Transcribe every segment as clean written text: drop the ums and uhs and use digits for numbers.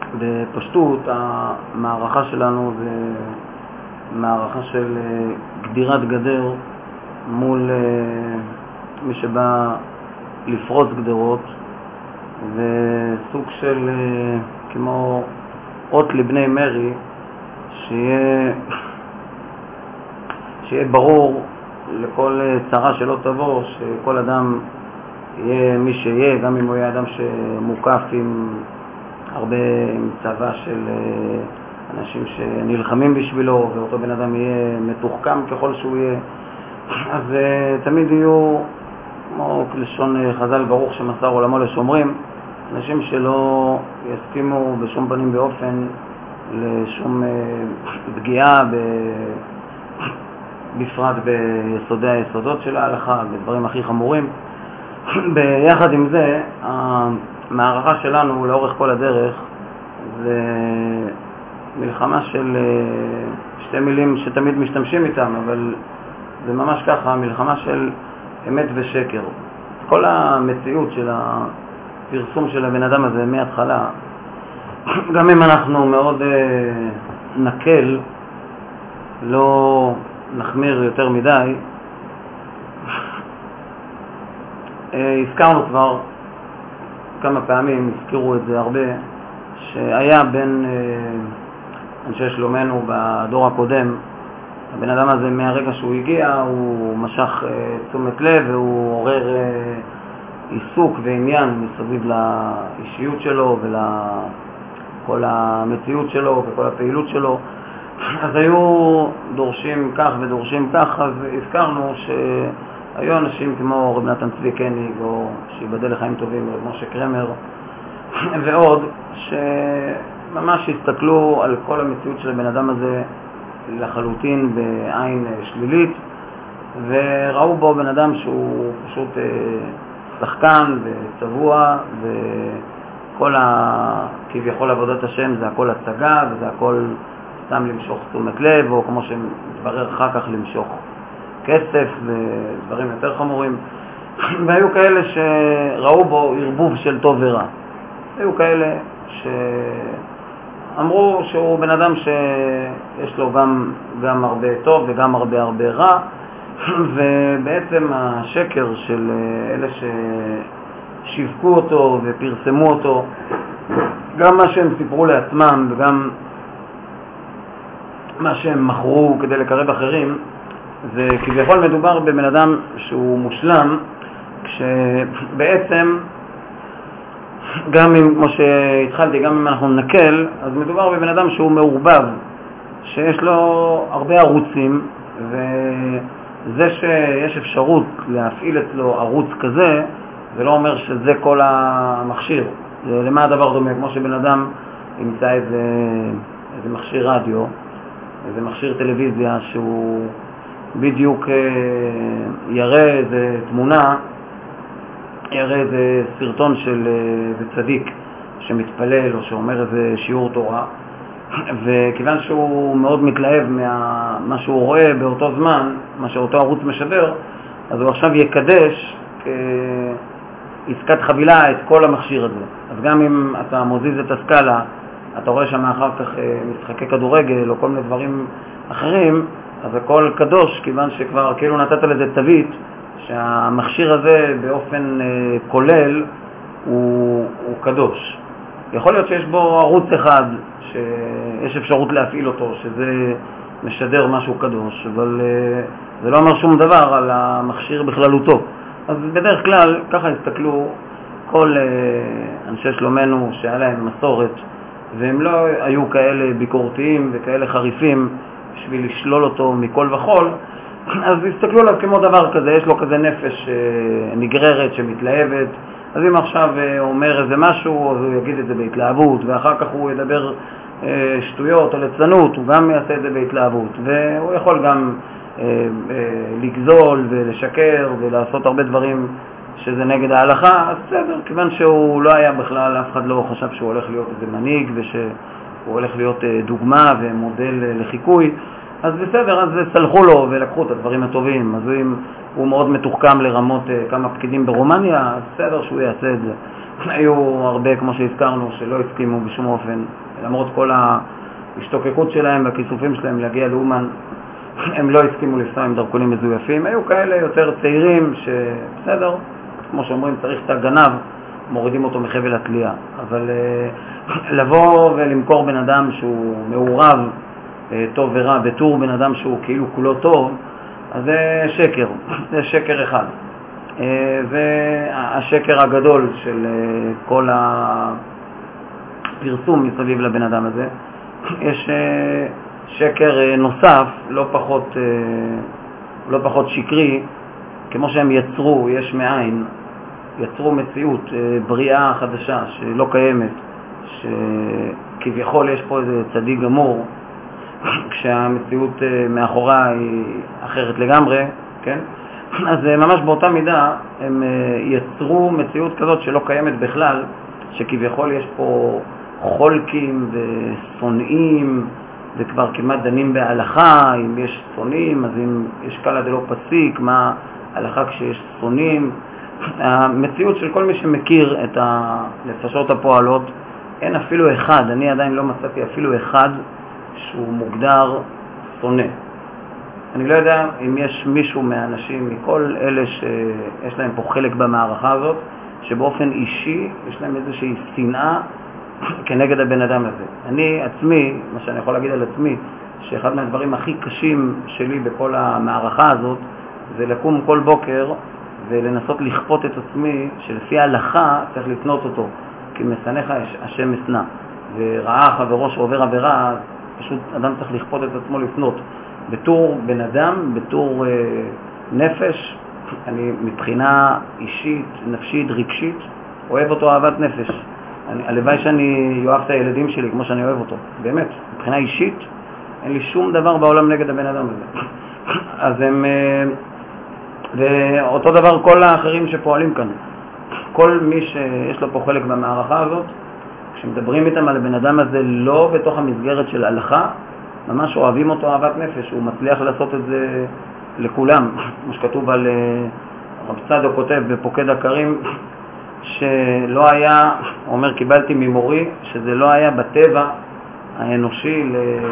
בפשטות, המערכה שלנו זה מערכה של גדירת גדר מול מי שבא לפרוץ גדרות, וסוג של כמו אות לבני מרי, שיהיה ברור לכל צרה שלא תבוא, שכל אדם יהיה מי שיהיה, גם אם הוא יהיה אדם שמוקף עם הרבה צבא של אנשים שנלחמים בשבילו, ואותו בן אדם יהיה מתוחכם ככל שהוא יהיה, אז תמיד יהיו, כמו לשון חז"ל ברוך שמסר עולמו לשומרים, אנשים שלא יסכימו בשום פנים באופן לשום פגיעה בפרט ביסודי היסודות של ההלכה, בדברים הכי חמורים. ביחד עם זה, המערכה שלנו לאורך כל הדרך זה מלחמה של שתי מילים שתמיד משתמשים איתם, אבל זה ממש ככה, מלחמה של אמת ושקר. כל המציאות של הפרסום של הבן אדם הזה מההתחלה, גם אם אנחנו מאוד נקל, לא נחמיר יותר מדי, הזכרנו כבר כמה פעמים, הזכירו את זה הרבה, שהיה בין אנשי שלומנו בדור הקודם, הבן אדם הזה מהרגע שהוא הגיע הוא משך תשומת לב והוא עורר עיסוק ועניין מסביב לאישיות שלו ולכל המציאות שלו וכל הפעילות שלו. אז היו דורשים כך ודורשים כך, אז הזכרנו שהיו אנשים כמו רב נתן צבי קניג או שיבדל לחיים טובים רב משה קרמר ועוד, שממש הסתכלו על כל המציאות של הבן אדם הזה לחלוטין בעין שלילית, וראו בו בן אדם שהוא פשוט שחקן וצבוע, וכל כביכול עבודת השם זה הכל הצגה, וזה הכל סתם למשוך תשומת לב, או כמו שמתברר אחר כך למשוך כסף ודברים יותר חמורים. והיו כאלה שראו בו ערבוב של טוב ורע. היו כאלה שאמרו שהוא בן אדם שיש לו גם הרבה טוב וגם הרבה רע, ובעצם השקר של אלה ששיווקו אותו ופרסמו אותו, גם מה שהם סיפרו לעצמם וגם מה שהם מכרו כדי לקרב אחרים, זה כביכול מדובר בבן אדם שהוא מושלם, כשבעצם גם אם, כמו שהתחלתי, גם אם אנחנו נקל, אז מדובר בבן אדם שהוא מעורבב, שיש לו הרבה ערוצים, וזה שיש אפשרות להפעיל אצלו ערוץ כזה, זה לא אומר שזה כל המכשיר. למה הדבר דומה? כמו שבן אדם ימצא איזה מכשיר רדיו, איזה מכשיר טלוויזיה, שהוא בדיוק יראה איזה תמונה, יראה איזה סרטון של איזה צדיק שמתפלל או שאומר איזה שיעור תורה, וכיוון שהוא מאוד מתלהב מה שהוא רואה באותו זמן, מה שאותו ערוץ משדר, אז הוא עכשיו יקדש כעסקת חבילה את כל המכשיר הזה. אז גם אם אתה מוזיז את הסקאלה, אתה רואה שם אחר כך משחקי כדורגל או כל מיני דברים אחרים, אז הכל קדוש, כיוון שכבר כאילו נתת לזה תווית שהמכשיר הזה באופן כולל הוא קדוש. יכול להיות שיש בו ערוץ אחד שיש אפשרות להפעיל אותו, שזה משדר משהו קדוש, אבל זה לא אומר שום דבר על המכשיר בכללותו. אז בדרך כלל ככה הסתכלו כל אנשי שלומנו שהיה להם מסורת, והם לא היו כאלה ביקורתיים וכאלה חריפים בשביל לשלול אותו מכל וכל, אז הסתכלו עליו כמו דבר כזה, יש לו כזה נפש נגררת שמתלהבת, אז אם עכשיו הוא אומר איזה משהו, אז הוא יגיד את זה בהתלהבות, ואחר כך הוא ידבר שטויות או ליצנות, הוא גם יעשה את זה בהתלהבות, והוא יכול גם לגזול ולשקר ולעשות הרבה דברים שזה נגד ההלכה. אז בסדר, כיוון שהוא לא היה בכלל, אף אחד לא חשב שהוא הולך להיות איזה מנהיג ושהוא הולך להיות דוגמה ומודל לחיקוי, אז בסדר, אז סלחו לו ולקחו את הדברים הטובים. אז אם הוא מאוד מתוחכם לרמות כמה פקידים ברומניה, אז בסדר שהוא יעשה את זה. היו הרבה, כמו שהזכרנו, שלא הסכימו בשום אופן, למרות כל ההשתוקקות שלהם והכיסופים שלהם להגיע לאומן, הם לא הסכימו לנסוע עם דרכונים מזויפים. היו כאלה יותר צעירים שבסדר, כמו שאומרים, צריך את הגנב, מורידים אותו מחבל התלייה. אבל לבוא ולמכור בן אדם שהוא מעורב טוב ורע, בתור בן אדם שהוא כאילו כולו טוב, אז זה שקר, זה שקר אחד. והשקר הגדול של כל הפרסום מסביב לבן אדם הזה. יש שקר נוסף, לא פחות שקרי, כמו שהם יצרו, יש מאין, יצרו מציאות, בריאה חדשה שלא קיימת, שכביכול יש פה איזה צדיק גמור, כשהמציאות מאחורה היא אחרת לגמרי, כן? אז ממש באותה מידה הם יצרו מציאות כזאת שלא קיימת בכלל, שכביכול יש פה חולקים ושונאים, וכבר כמעט דנים בהלכה, אם יש שונאים, אז אם יש קלה דלא פסיק, מה ההלכה כשיש שונאים. המציאות של כל מי שמכיר את הנפשות הפועלות, אין אפילו אחד, אני עדיין לא מצאתי אפילו אחד שהוא מוגדר שונא. אני לא יודע אם יש מישהו מהאנשים, מכל אלה שיש להם פה חלק במערכה הזאת, שבאופן אישי יש להם איזושהי שנאה כנגד הבן אדם הזה. אני עצמי, מה שאני יכול להגיד על עצמי, שאחד מהדברים הכי קשים שלי בכל המערכה הזאת, זה לקום כל בוקר ולנסות לכפות את עצמי שלפי ההלכה צריך לפנות אותו, כי משנאיך השם משנא, וראה חברו שעובר עבירה, פשוט אדם צריך לכפות את עצמו לפנות. בתור בן אדם, בתור נפש, אני מבחינה אישית, נפשית, רגשית, אוהב אותו אהבת נפש. הלוואי שאני אוהב את הילדים שלי כמו שאני אוהב אותו. באמת, מבחינה אישית, אין לי שום דבר בעולם נגד הבן אדם הזה. אז הם... ואותו דבר כל האחרים שפועלים כאן. כל מי שיש לו פה חלק במערכה הזאת, כשמדברים איתם על הבן אדם הזה לא בתוך המסגרת של הלכה, ממש אוהבים אותו אהבת נפש, הוא מצליח לעשות את זה לכולם. כמו שכתוב על רב צדוק כותב בפוקד הקרים, שלא היה, הוא אומר, קיבלתי ממורי, שזה לא היה בטבע האנושי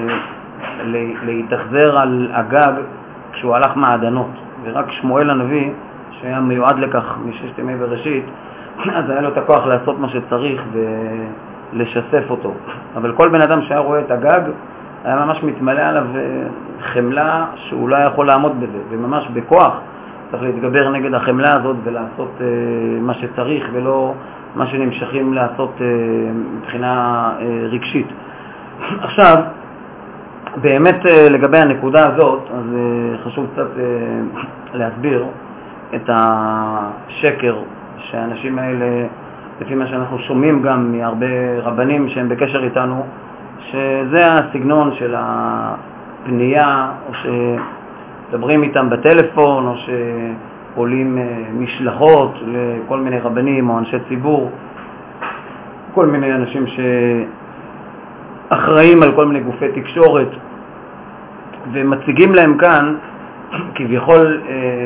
להתאכזר על הגג כשהוא הלך מעדנות. ורק שמואל הנביא, שהיה מיועד לכך מששת ימי בראשית, אז היה לו את הכוח לעשות מה שצריך ולשסף אותו. אבל כל בן אדם שהיה רואה את הגג, היה ממש מתמלא עליו חמלה שהוא לא יכול לעמוד בזה, וממש בכוח צריך להתגבר נגד החמלה הזאת ולעשות מה שצריך ולא מה שנמשכים לעשות מבחינה רגשית. עכשיו, באמת לגבי הנקודה הזאת, אז חשוב קצת להסביר את השקר שהאנשים האלה, לפי מה שאנחנו שומעים גם מהרבה רבנים שהם בקשר איתנו, שזה הסגנון של הפנייה, או שדברים איתם בטלפון, או שעולים משלחות לכל מיני רבנים או אנשי ציבור, כל מיני אנשים שאחראים על כל מיני גופי תקשורת, ומציגים להם כאן כביכול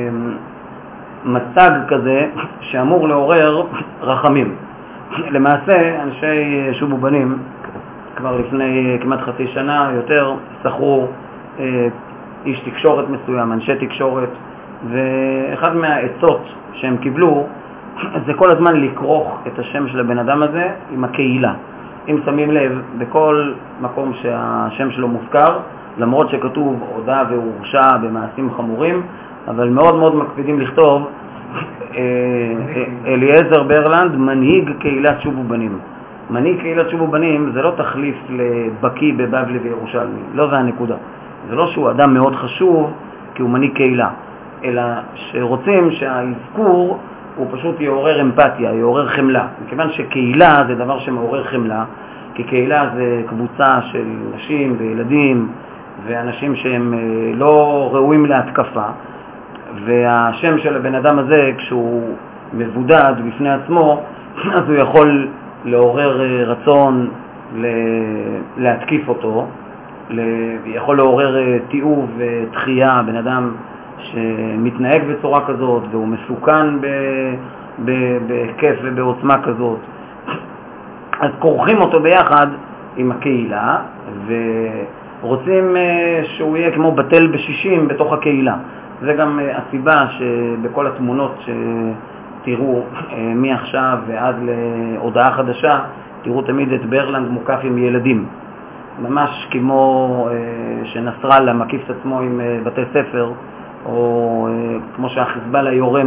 מצג כזה שאמור לעורר רחמים. למעשה אנשי שובו בנים כבר לפני כמעט חצי שנה יותר שכרו איש תקשורת מסוים, אנשי תקשורת, ואחד מהעצות שהם קיבלו זה כל הזמן לקרוך את השם של הבן אדם הזה עם הקהילה. אם שמים לב, בכל מקום שהשם שלו מוזכר, למרות שכתוב הודה והורשע במעשים חמורים, אבל מאוד מאוד מקפידים לכתוב אליעזר ברלנד, מנהיג קהילת שובו בנים. מנהיג קהילת שובו בנים זה לא תחליף לבקי בבבלי וירושלמי, לא זה הנקודה. זה לא שהוא אדם מאוד חשוב כי הוא מנהיג קהילה, אלא שרוצים שהאזכור הוא פשוט יעורר אמפתיה, יעורר חמלה. מכיוון שקהילה זה דבר שמעורר חמלה, כי קהילה זה קבוצה של נשים וילדים ואנשים שהם לא ראויים להתקפה, והשם של הבן אדם הזה כשהוא מבודד בפני עצמו, אז הוא יכול לעורר רצון להתקיף אותו, יכול לעורר תיעוב ותחייה. בן אדם שמתנהג בצורה כזאת והוא מסוכן בכיף ובעוצמה כזאת. אז כורכים אותו ביחד עם הקהילה, ורוצים שהוא יהיה כמו בטל בשישים בתוך הקהילה. זה גם הסיבה שבכל התמונות שתראו מעכשיו ועד להודעה חדשה, תראו תמיד את ברלנד מוקף עם ילדים. ממש כמו שנסראללה מקיף את עצמו עם בתי ספר, או כמו שהחיזבאללה יורה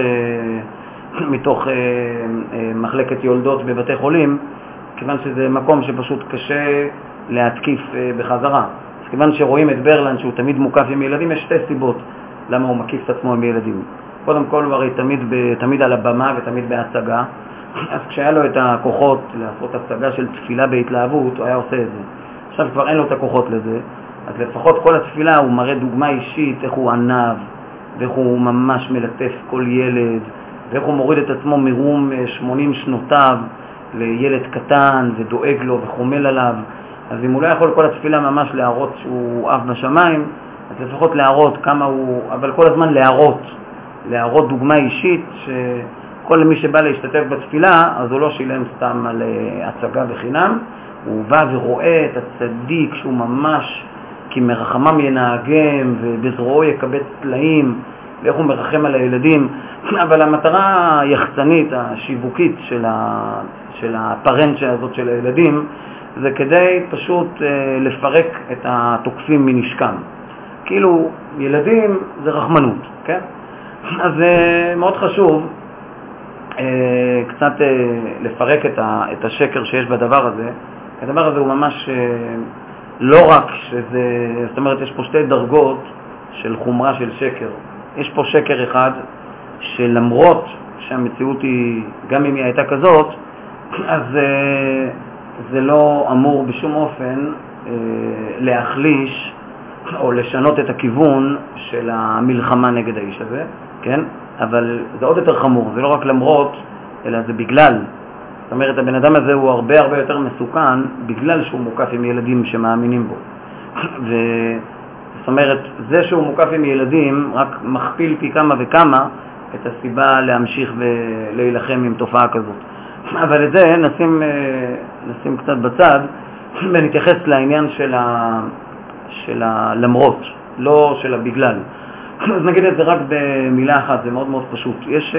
מתוך מחלקת יולדות בבתי חולים, כיוון שזה מקום שפשוט קשה להתקיף בחזרה. אז כיוון שרואים את ברלנד שהוא תמיד מוקף עם ילדים, יש שתי סיבות למה הוא מקיף את עצמו עם ילדים. קודם כל הוא הרי תמיד על הבמה ותמיד בהצגה, אז כשהיה לו את הכוחות לעשות הצגה של תפילה בהתלהבות, הוא היה עושה את זה. עכשיו כבר אין לו את הכוחות לזה, אז לפחות כל התפילה הוא מראה דוגמה אישית, איך הוא ענב, ואיך הוא ממש מלטף כל ילד, ואיך הוא מוריד את עצמו מרום 80 שנותיו לילד קטן ודואג לו וחומל עליו. אז אם הוא לא יכול כל התפילה ממש להראות שהוא אף בשמיים, אז לפחות להראות כמה הוא, אבל כל הזמן להראות דוגמה אישית, שכל מי שבא להשתתף בתפילה, אז הוא לא שילם סתם על הצגה בחינם, הוא בא ורואה את הצדיק שהוא ממש כי מרחמם ינהגם ובזרועו יקבץ פלאים, ואיך הוא מרחם על הילדים. אבל המטרה היחצנית, השיווקית של הפרנצ'ה הזאת של הילדים, זה כדי פשוט לפרק את התוקפים מנשקם. כאילו ילדים זה רחמנות, כן? אז מאוד חשוב קצת לפרק את השקר שיש בדבר הזה. הדבר הזה הוא ממש לא רק שזה, זאת אומרת יש פה שתי דרגות של חומרה של שקר. יש פה שקר אחד שלמרות שהמציאות היא, גם אם היא הייתה כזאת, אז זה לא אמור בשום אופן להחליש או לשנות את הכיוון של המלחמה נגד האיש הזה, כן? אבל זה עוד יותר חמור, זה לא רק למרות, אלא זה בגלל. זאת אומרת, הבן אדם הזה הוא הרבה יותר מסוכן בגלל שהוא מוקף עם ילדים שמאמינים בו. זאת אומרת, זה שהוא מוקף עם ילדים רק מכפיל פי כמה וכמה את הסיבה להמשיך ולהילחם עם תופעה כזאת. אבל את זה נשים קצת בצד ונתייחס לעניין של הלמרות, לא של הבגלל. אז נגיד את זה רק במילה אחת, זה מאוד מאוד פשוט. יש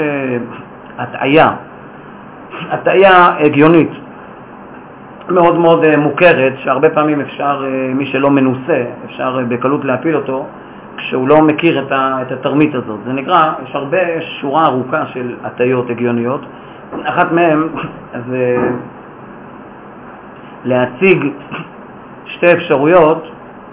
הטעיה הגיונית מאוד מאוד מוכרת, שהרבה פעמים אפשר, מי שלא מנוסה, אפשר בקלות להפיל אותו, כשהוא לא מכיר את התרמית הזאת. זה נקרא, יש שורה ארוכה של הטעיות הגיוניות. אחת מהן זה להציג שתי אפשרויות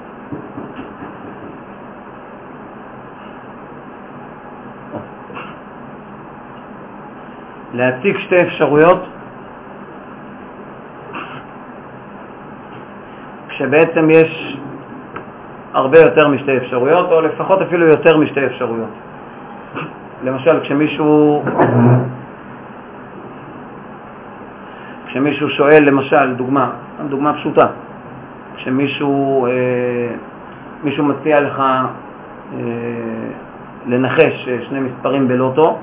כשבעצם יש הרבה יותר משתי אפשרויות, או לפחות אפילו יותר משתי אפשרויות. למשל, כשמישהו שואל, למשל, דוגמה פשוטה, כשמישהו מציע לך לנחש שני מספרים בלוטו,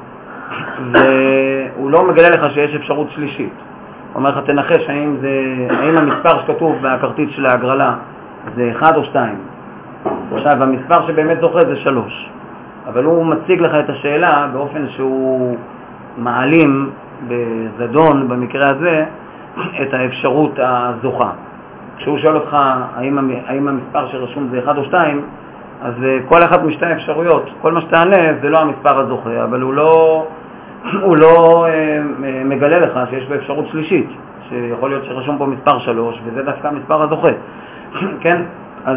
והוא לא מגלה לך שיש אפשרות שלישית. הוא אומר לך, תנחש האם המספר שכתוב בכרטיס של ההגרלה זה 1 או 2. עכשיו, המספר שבאמת זוכה זה 3. אבל הוא מציג לך את השאלה באופן שהוא מעלים בזדון, במקרה הזה, את האפשרות הזוכה. כשהוא שואל אותך האם המספר שרשום זה 1 או 2, אז כל אחת משתי האפשרויות, כל מה שתענה זה לא המספר הזוכה, אבל הוא לא מגלה לך שיש בו אפשרות שלישית, שיכול להיות שרשום פה מספר 3, וזה דווקא המספר הזוכה. כן? אז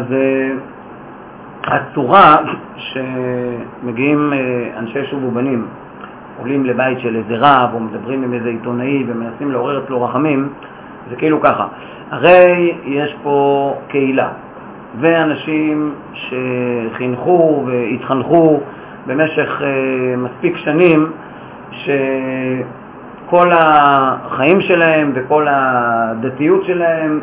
הצורה שמגיעים אנשי שוב ובנים, עולים לבית של איזה רב, או מדברים עם איזה עיתונאי, ומנסים לעורר אצלו רחמים, זה כאילו ככה. הרי יש פה קהילה, ואנשים שחינכו והתחנכו במשך מספיק שנים, שכל החיים שלהם וכל הדתיות שלהם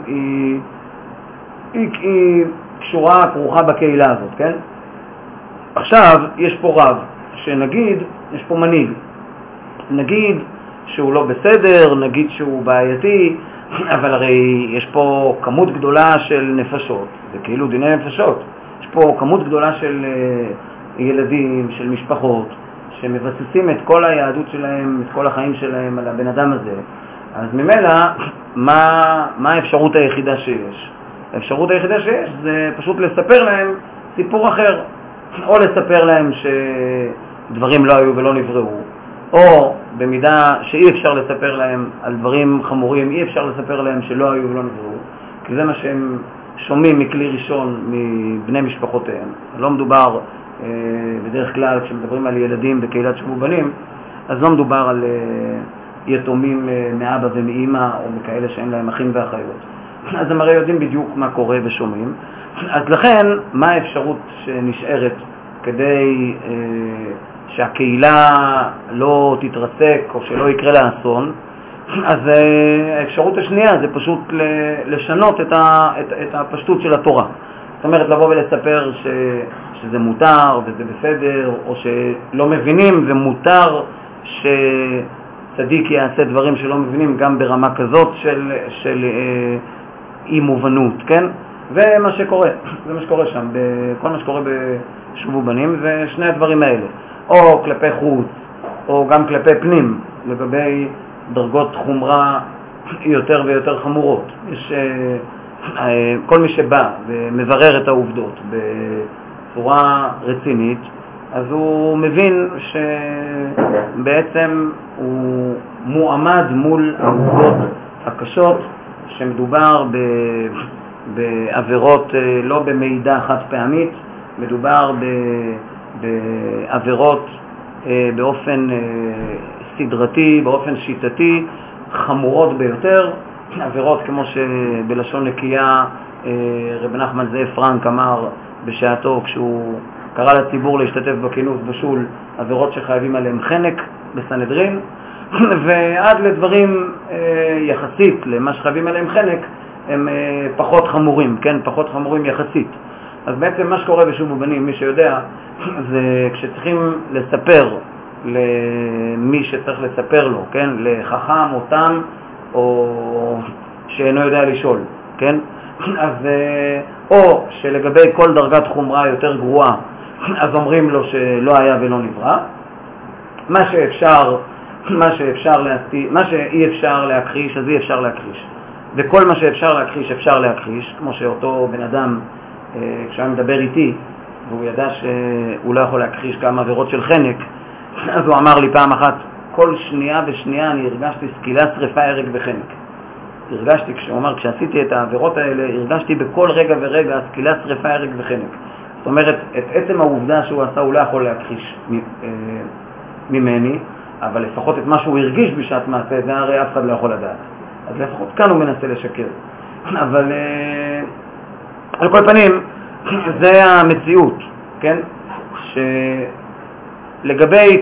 היא קשורה, כרוכה בקהילה הזאת, כן? עכשיו יש פה רב, שנגיד, יש פה מנהיג, נגיד שהוא לא בסדר, נגיד שהוא בעייתי, אבל הרי יש פה כמות גדולה של נפשות, זה כאילו דיני נפשות. יש פה כמות גדולה של ילדים, של משפחות, שמבססים את כל היהדות שלהם, את כל החיים שלהם על הבן אדם הזה. אז ממילא, מה האפשרות היחידה שיש? האפשרות היחידה שיש זה פשוט לספר להם סיפור אחר, או לספר להם שדברים לא היו ולא נבראו, או במידה שאי אפשר לספר להם על דברים חמורים, אי אפשר לספר להם שלא היו ולא נבראו, כי זה מה שהם שומעים מכלי ראשון מבני משפחותיהם. לא מדובר בדרך כלל כשמדברים על ילדים בקהילת שובו בנים, אז לא מדובר על יתומים מאבא ומאמא או מכאלה שאין להם אחים ואחיות. אז הם הרי יודעים בדיוק מה קורה ושומעים. אז לכן, מה האפשרות שנשארת כדי שהקהילה לא תתרסק או שלא יקרה לה אסון? אז האפשרות השנייה זה פשוט לשנות את הפשטות של התורה. זאת אומרת, לבוא ולספר שזה מותר וזה בסדר, או שלא מבינים ומותר שצדיק יעשה דברים שלא מבינים גם ברמה כזאת של אי מובנות, כן? זה מה שקורה, זה מה שקורה שם, כל מה שקורה בשובו בנים, זה שני הדברים האלה, או כלפי חוץ, או גם כלפי פנים, לגבי דרגות חומרה יותר ויותר חמורות. יש כל מי שבא ומברר את העובדות בצורה רצינית, אז הוא מבין שבעצם הוא מועמד מול העובדות הקשות, שמדובר בעבירות לא במידע חד פעמית, מדובר בעבירות באופן סדרתי, באופן שיטתי, חמורות ביותר, עבירות כמו שבלשון נקייה רב נחמן זאב פרנק אמר בשעתו כשהוא קרא לציבור להשתתף בכינוס בשול, עבירות שחייבים עליהם חנק בסנהדרין, ועד לדברים יחסית למה שחייבים עליהם חנק הם פחות חמורים, כן? פחות חמורים יחסית. אז בעצם מה שקורה בשובו בנים, מי שיודע, זה כשצריכים לספר למי שצריך לספר לו, כן? לחכם או תם או שאינו יודע לשאול, כן? אז או שלגבי כל דרגת חומרה יותר גרועה, אז אומרים לו שלא היה ולא נברא. מה שאי אפשר להכחיש, אז אי אפשר להכחיש. וכל מה שאפשר להכחיש, אפשר להכחיש, כמו שאותו בן אדם, כשהיה מדבר איתי, והוא ידע שהוא לא יכול להכחיש כמה עבירות של חנק, אז הוא אמר לי פעם אחת, כל שנייה ושנייה אני הרגשתי סקילה שריפה הרג וחנק. הרגשתי, כשהוא אמר, כשעשיתי את העבירות האלה, הרגשתי בכל רגע ורגע סקילה שריפה הרג וחנק. זאת אומרת, את עצם העובדה שהוא עשה הוא לא יכול להכחיש ממני, אבל לפחות את מה שהוא הרגיש בשעת מעשה, זה הרי אף אחד לא יכול לדעת. אז לפחות כאן הוא מנסה לשקר. אבל על כל פנים, זה המציאות, כן? שלגבי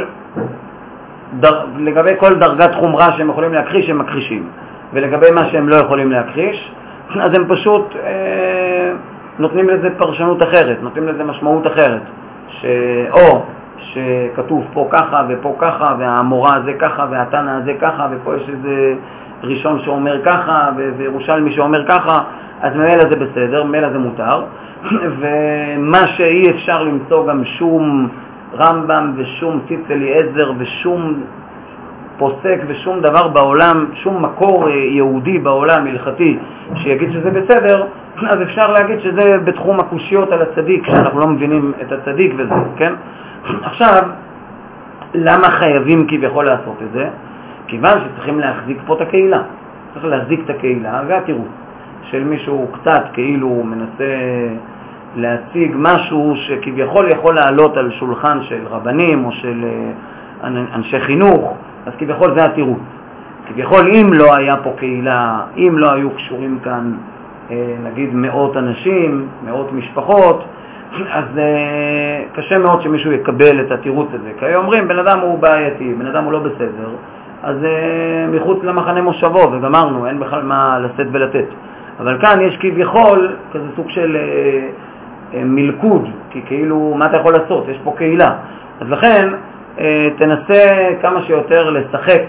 כל דרגת חומרה שהם יכולים להכחיש, הם מכחישים. ולגבי מה שהם לא יכולים להכחיש, אז הם פשוט נותנים לזה פרשנות אחרת, נותנים לזה משמעות אחרת. או שכתוב פה ככה ופה ככה, והמורה הזה ככה, והתנא הזה ככה, ופה יש איזה ראשון שאומר ככה, וירושלמי שאומר ככה, אז ממילא זה בסדר, ממילא זה מותר. ומה שאי אפשר למצוא גם שום רמב"ם ושום ציץ אליעזר ושום פוסק ושום דבר בעולם, שום מקור יהודי בעולם הלכתי שיגיד שזה בסדר, אז אפשר להגיד שזה בתחום הקושיות על הצדיק, שאנחנו לא מבינים את הצדיק וזה, כן? עכשיו, למה חייבים כביכול לעשות את זה? כיוון שצריכים להחזיק פה את הקהילה. צריך להחזיק את הקהילה, והתירוץ של מישהו קצת כאילו מנסה להציג משהו שכביכול יכול לעלות על שולחן של רבנים או של אנשי חינוך, אז כביכול זה התירוץ. כביכול אם לא היה פה קהילה, אם לא היו קשורים כאן נגיד מאות אנשים, מאות משפחות, אז קשה מאוד שמישהו יקבל את התירוץ הזה. כי אומרים, בן אדם הוא בעייתי, בן אדם הוא לא בסדר, אז מחוץ למחנה מושבו, וגמרנו, אין בכלל מה לשאת ולתת. אבל כאן יש כביכול כזה סוג של מלכוד, כי כאילו, מה אתה יכול לעשות? יש פה קהילה. אז לכן, תנסה כמה שיותר לשחק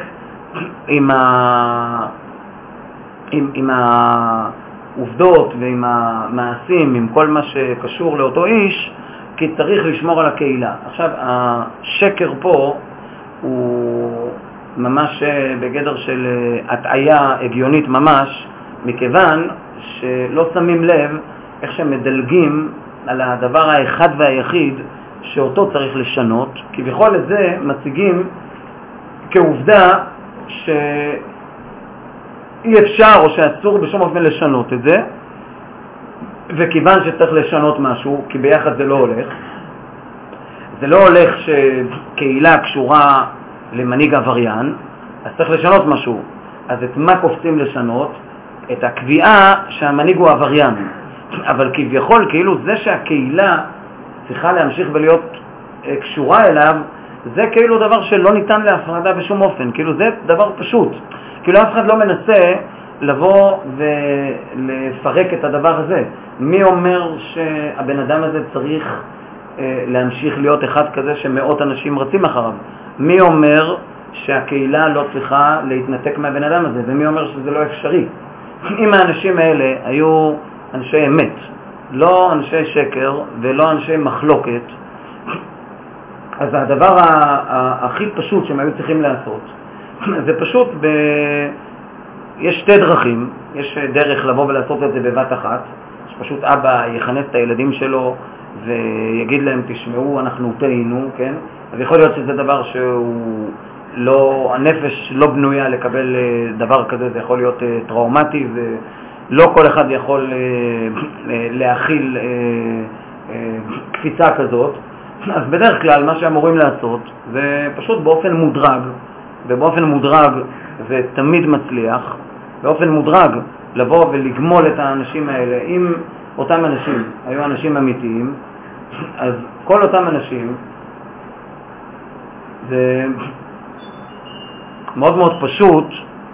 עם העובדות ועם המעשים, עם כל מה שקשור לאותו איש, כי צריך לשמור על הקהילה. עכשיו, השקר פה הוא ממש בגדר של הטעיה הגיונית ממש, מכיוון שלא שמים לב איך שמדלגים על הדבר האחד והיחיד שאותו צריך לשנות, כי בכל זה מציגים כעובדה שאי אפשר או שאסור בשום אופן לשנות את זה, וכיוון שצריך לשנות משהו, כי ביחד זה לא הולך, זה לא הולך שקהילה קשורה למנהיג עבריין, אז צריך לשנות משהו. אז את מה קופצים לשנות? את הקביעה שהמנהיג הוא עבריין. אבל כביכול, כאילו זה שהקהילה צריכה להמשיך ולהיות קשורה אליו, זה כאילו דבר שלא ניתן להפרדה בשום אופן. כאילו זה דבר פשוט. כאילו אף אחד לא מנסה לבוא ולפרק את הדבר הזה. מי אומר שהבן אדם הזה צריך להמשיך להיות אחד כזה שמאות אנשים רצים אחריו? מי אומר שהקהילה לא צריכה להתנתק מהבן אדם הזה? ומי אומר שזה לא אפשרי? אם האנשים האלה היו אנשי אמת, לא אנשי שקר ולא אנשי מחלוקת, אז הדבר הכי פשוט שהם היו צריכים לעשות, זה פשוט יש שתי דרכים. יש דרך לבוא ולעשות את זה בבת אחת, שפשוט אבא יכנס את הילדים שלו ויגיד להם, תשמעו, אנחנו טעינו, כן? אז יכול להיות שזה דבר שהוא לא, הנפש לא בנויה לקבל דבר כזה, זה יכול להיות טראומטי, ולא כל אחד יכול להכיל קפיצה כזאת. אז בדרך כלל מה שאמורים לעשות זה פשוט באופן מודרג, ובאופן מודרג זה תמיד מצליח, באופן מודרג לבוא ולגמול את האנשים האלה. אם אותם אנשים היו אנשים אמיתיים, אז כל אותם אנשים, זה מאוד מאוד פשוט,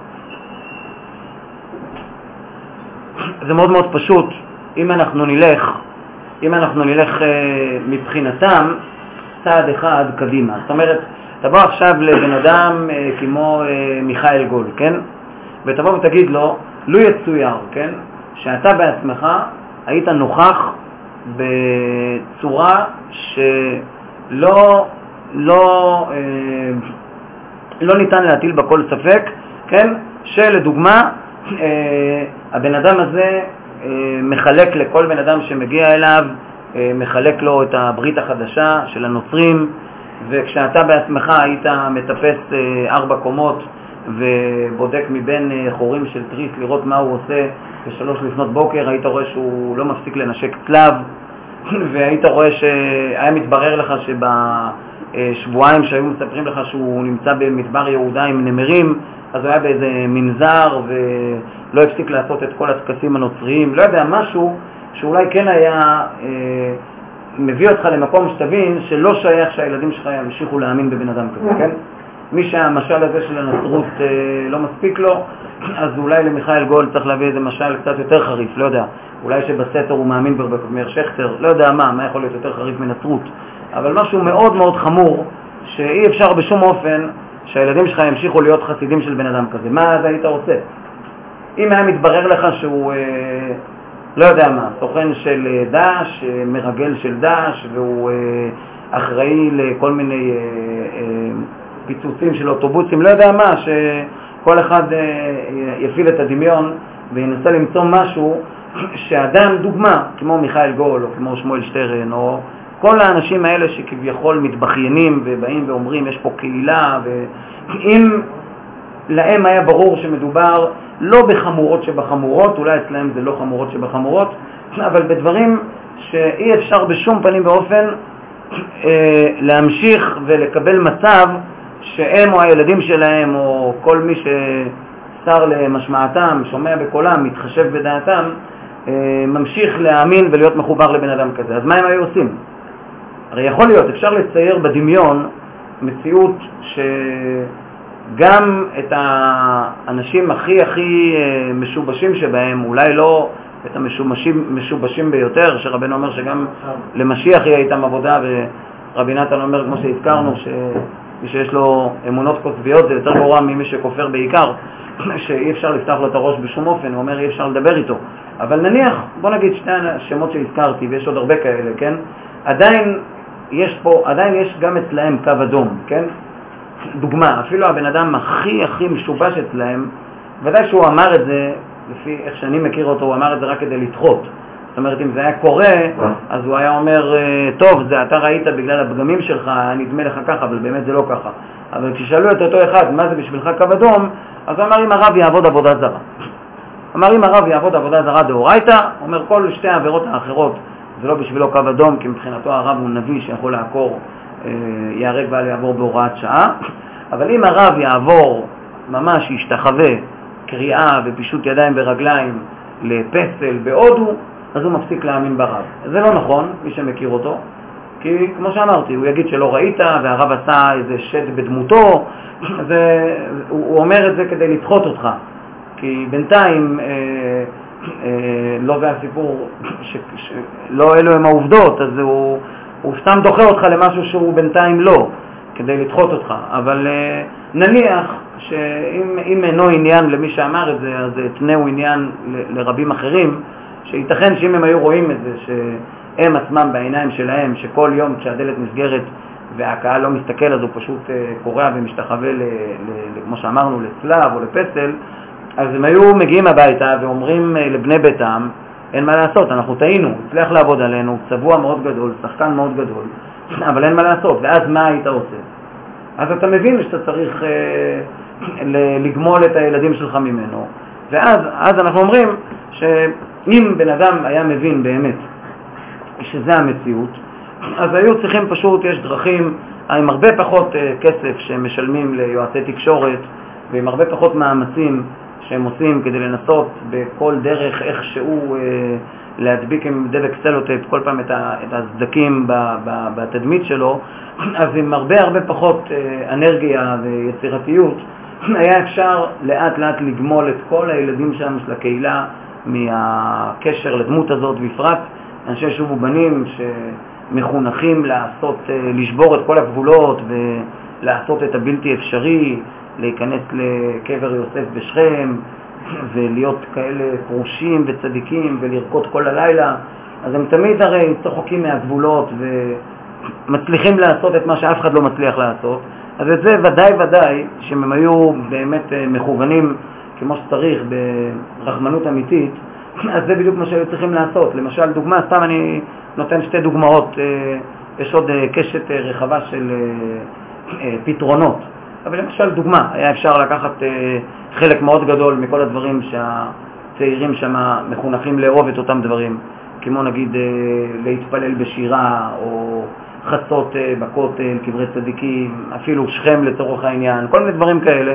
זה מאוד מאוד פשוט אם אנחנו נלך מבחינתם צעד אחד קדימה. זאת אומרת, תבוא עכשיו לבן אדם כמו מיכאל גול, כן? ותבוא ותגיד לו, לו יצויר, כן? שאתה בעצמך היית נוכח בצורה שלא ניתן להטיל בה כל ספק, כן? שלדוגמה, הבן אדם הזה מחלק לכל בן אדם שמגיע אליו, מחלק לו את הברית החדשה של הנוצרים, וכשאתה בעצמך היית מטפס 4 קומות ובודק מבין חורים של תריס לראות מה הוא עושה, ב3 לפנות בוקר היית רואה שהוא לא מפסיק לנשק צלב, והיית רואה שהיה מתברר לך שבשבועיים שהיו מספרים לך שהוא נמצא במדבר יהודה עם נמרים, אז הוא היה באיזה מנזר ולא הפסיק לעשות את כל הטקסים הנוצריים, לא יודע, משהו שאולי כן היה מביא אותך למקום שתבין שלא שייך שהילדים שלך ימשיכו להאמין בבן אדם כזה, כן? מי שהמשל הזה של הנצרות לא מספיק לו, אז אולי למיכאל גול צריך להביא איזה משל קצת יותר חריף, לא יודע, אולי שבסתר הוא מאמין במאיר שכטר, לא יודע מה יכול להיות יותר חריף מנצרות, אבל משהו מאוד מאוד חמור שאי אפשר בשום אופן שהילדים שלך ימשיכו להיות חסידים של בן אדם כזה. מה אז היית עושה? אם היה מתברר לך שהוא לא יודע מה, סוכן של דאעש, מרגל של דאעש, והוא אחראי לכל מיני פיצוצים של אוטובוסים, לא יודע מה, שכל אחד יפעיל את הדמיון וינסה למצוא משהו שאדם, דוגמה, כמו מיכאל גול או כמו שמואל שטרן, או כל האנשים האלה שכביכול מתבחיינים ובאים ואומרים יש פה קהילה, ואם להם היה ברור שמדובר לא בחמורות שבחמורות, אולי אצלהם זה לא חמורות שבחמורות, אבל בדברים שאי אפשר בשום פנים באופן להמשיך ולקבל מצב שהם או הילדים שלהם או כל מי ששר למשמעתם, שומע בקולם, מתחשב בדעתם, ממשיך להאמין ולהיות מחובר לבן אדם כזה. אז מה הם היו עושים? הרי יכול להיות, אפשר לצייר בדמיון מציאות שגם את האנשים הכי משובשים שבהם, אולי לא את המשובשים ביותר, שרבנו אומר שגם למשיח יהיה איתם עבודה, רבי נתן אומר, כמו שהזכרנו, שמי שיש לו אמונות כוסביות זה יותר גרוע ממי שכופר בעיקר, שאי אפשר לפתח לו את הראש בשום אופן, הוא אומר אי אפשר לדבר איתו. אבל נניח, בוא נגיד שני השמות שהזכרתי, ויש עוד הרבה כאלה, כן? עדיין יש גם אצלהם קו אדום, כן? דוגמה, אפילו הבן אדם הכי משובש אצלהם, ודאי שהוא אמר את זה, לפי איך שאני מכיר אותו, הוא אמר את זה רק כדי לדחות. זאת אומרת, אם זה היה קורה, אז הוא היה אומר, טוב, זה אתה ראית בגלל הפגמים שלך, נדמה לך ככה, אבל באמת זה לא ככה. אבל כששאלו את אותו אחד, מה זה בשבילך קו אדום, אז הוא אמר, אם הרב יעבוד עבודה זרה. אמר, אם הרב יעבוד עבודה זרה דאורייתא, הוא אומר, כל שתי העבירות האחרות, זה לא בשבילו קו אדום, כי מבחינתו הרב הוא נביא שיכול לעקור, יערק ועל יעבור בהוראת שעה. אבל אם הרב יעבור ממש ישתחווה, קריאה ופישוט ידיים ורגליים לפסל בהודו, אז הוא מפסיק להאמין ברב. זה לא נכון, מי שמכיר אותו, כי כמו שאמרתי, הוא יגיד שלא ראית והרב עשה איזה שד בדמותו, הוא אומר את זה כדי לדחות אותך, כי בינתיים לא זה הסיפור, לא אלו הם העובדות, אז הוא סתם דוחה אותך למשהו שהוא בינתיים לא, כדי לדחות אותך. אבל נניח שאם אינו עניין למי שאמר את זה, אז תנאו עניין לרבים אחרים, שייתכן שאם הם היו רואים את זה, שהם עצמם בעיניים שלהם, שכל יום כשהדלת נסגרת והקהל לא מסתכל, אז הוא פשוט קורע ומשתחווה, כמו שאמרנו, לצלב או לפסל, אז הם היו מגיעים הביתה ואומרים לבני ביתם, אין מה לעשות, אנחנו טעינו, הצליח לעבוד עלינו, צבוע מאוד גדול, שחקן מאוד גדול, אבל אין מה לעשות. ואז מה היית עושה? אז אתה מבין שאתה צריך לגמול את הילדים שלך ממנו. ואז אנחנו אומרים שאם בן אדם היה מבין באמת שזה המציאות, אז היו צריכים פשוט, יש דרכים עם הרבה פחות כסף שהם משלמים ליועצי תקשורת, ועם הרבה פחות מאמצים שהם עושים כדי לנסות בכל דרך איכשהו להדביק עם דבק סלוטייפ כל פעם את הסדקים בתדמית שלו, אז עם הרבה פחות אנרגיה ויצירתיות היה אפשר לאט לאט לגמול את כל הילדים שם של הקהילה מהקשר לדמות הזאת, בפרט אנשי שוב ובנים שמחונכים לשבור את כל הגבולות ולעשות את הבלתי אפשרי, להיכנס לקבר יוסף בשכם ולהיות כאלה פרושים וצדיקים ולרקוד כל הלילה. אז הם תמיד הרי צוחקים מהגבולות ומצליחים לעשות את מה שאף אחד לא מצליח לעשות. אז את זה ודאי שהם היו באמת מכוונים כמו שצריך ברחמנות אמיתית, אז זה בדיוק מה שהיו צריכים לעשות. למשל דוגמה, סתם אני נותן שתי דוגמאות, יש עוד קשת רחבה של פתרונות. אבל למשל דוגמה, היה אפשר לקחת חלק מאוד גדול מכל הדברים שהצעירים שם מחונכים לאהוב את אותם דברים, כמו נגיד להתפלל בשירה או חצות בכותל, קברי צדיקים, אפילו שכם לצורך העניין, כל מיני דברים כאלה,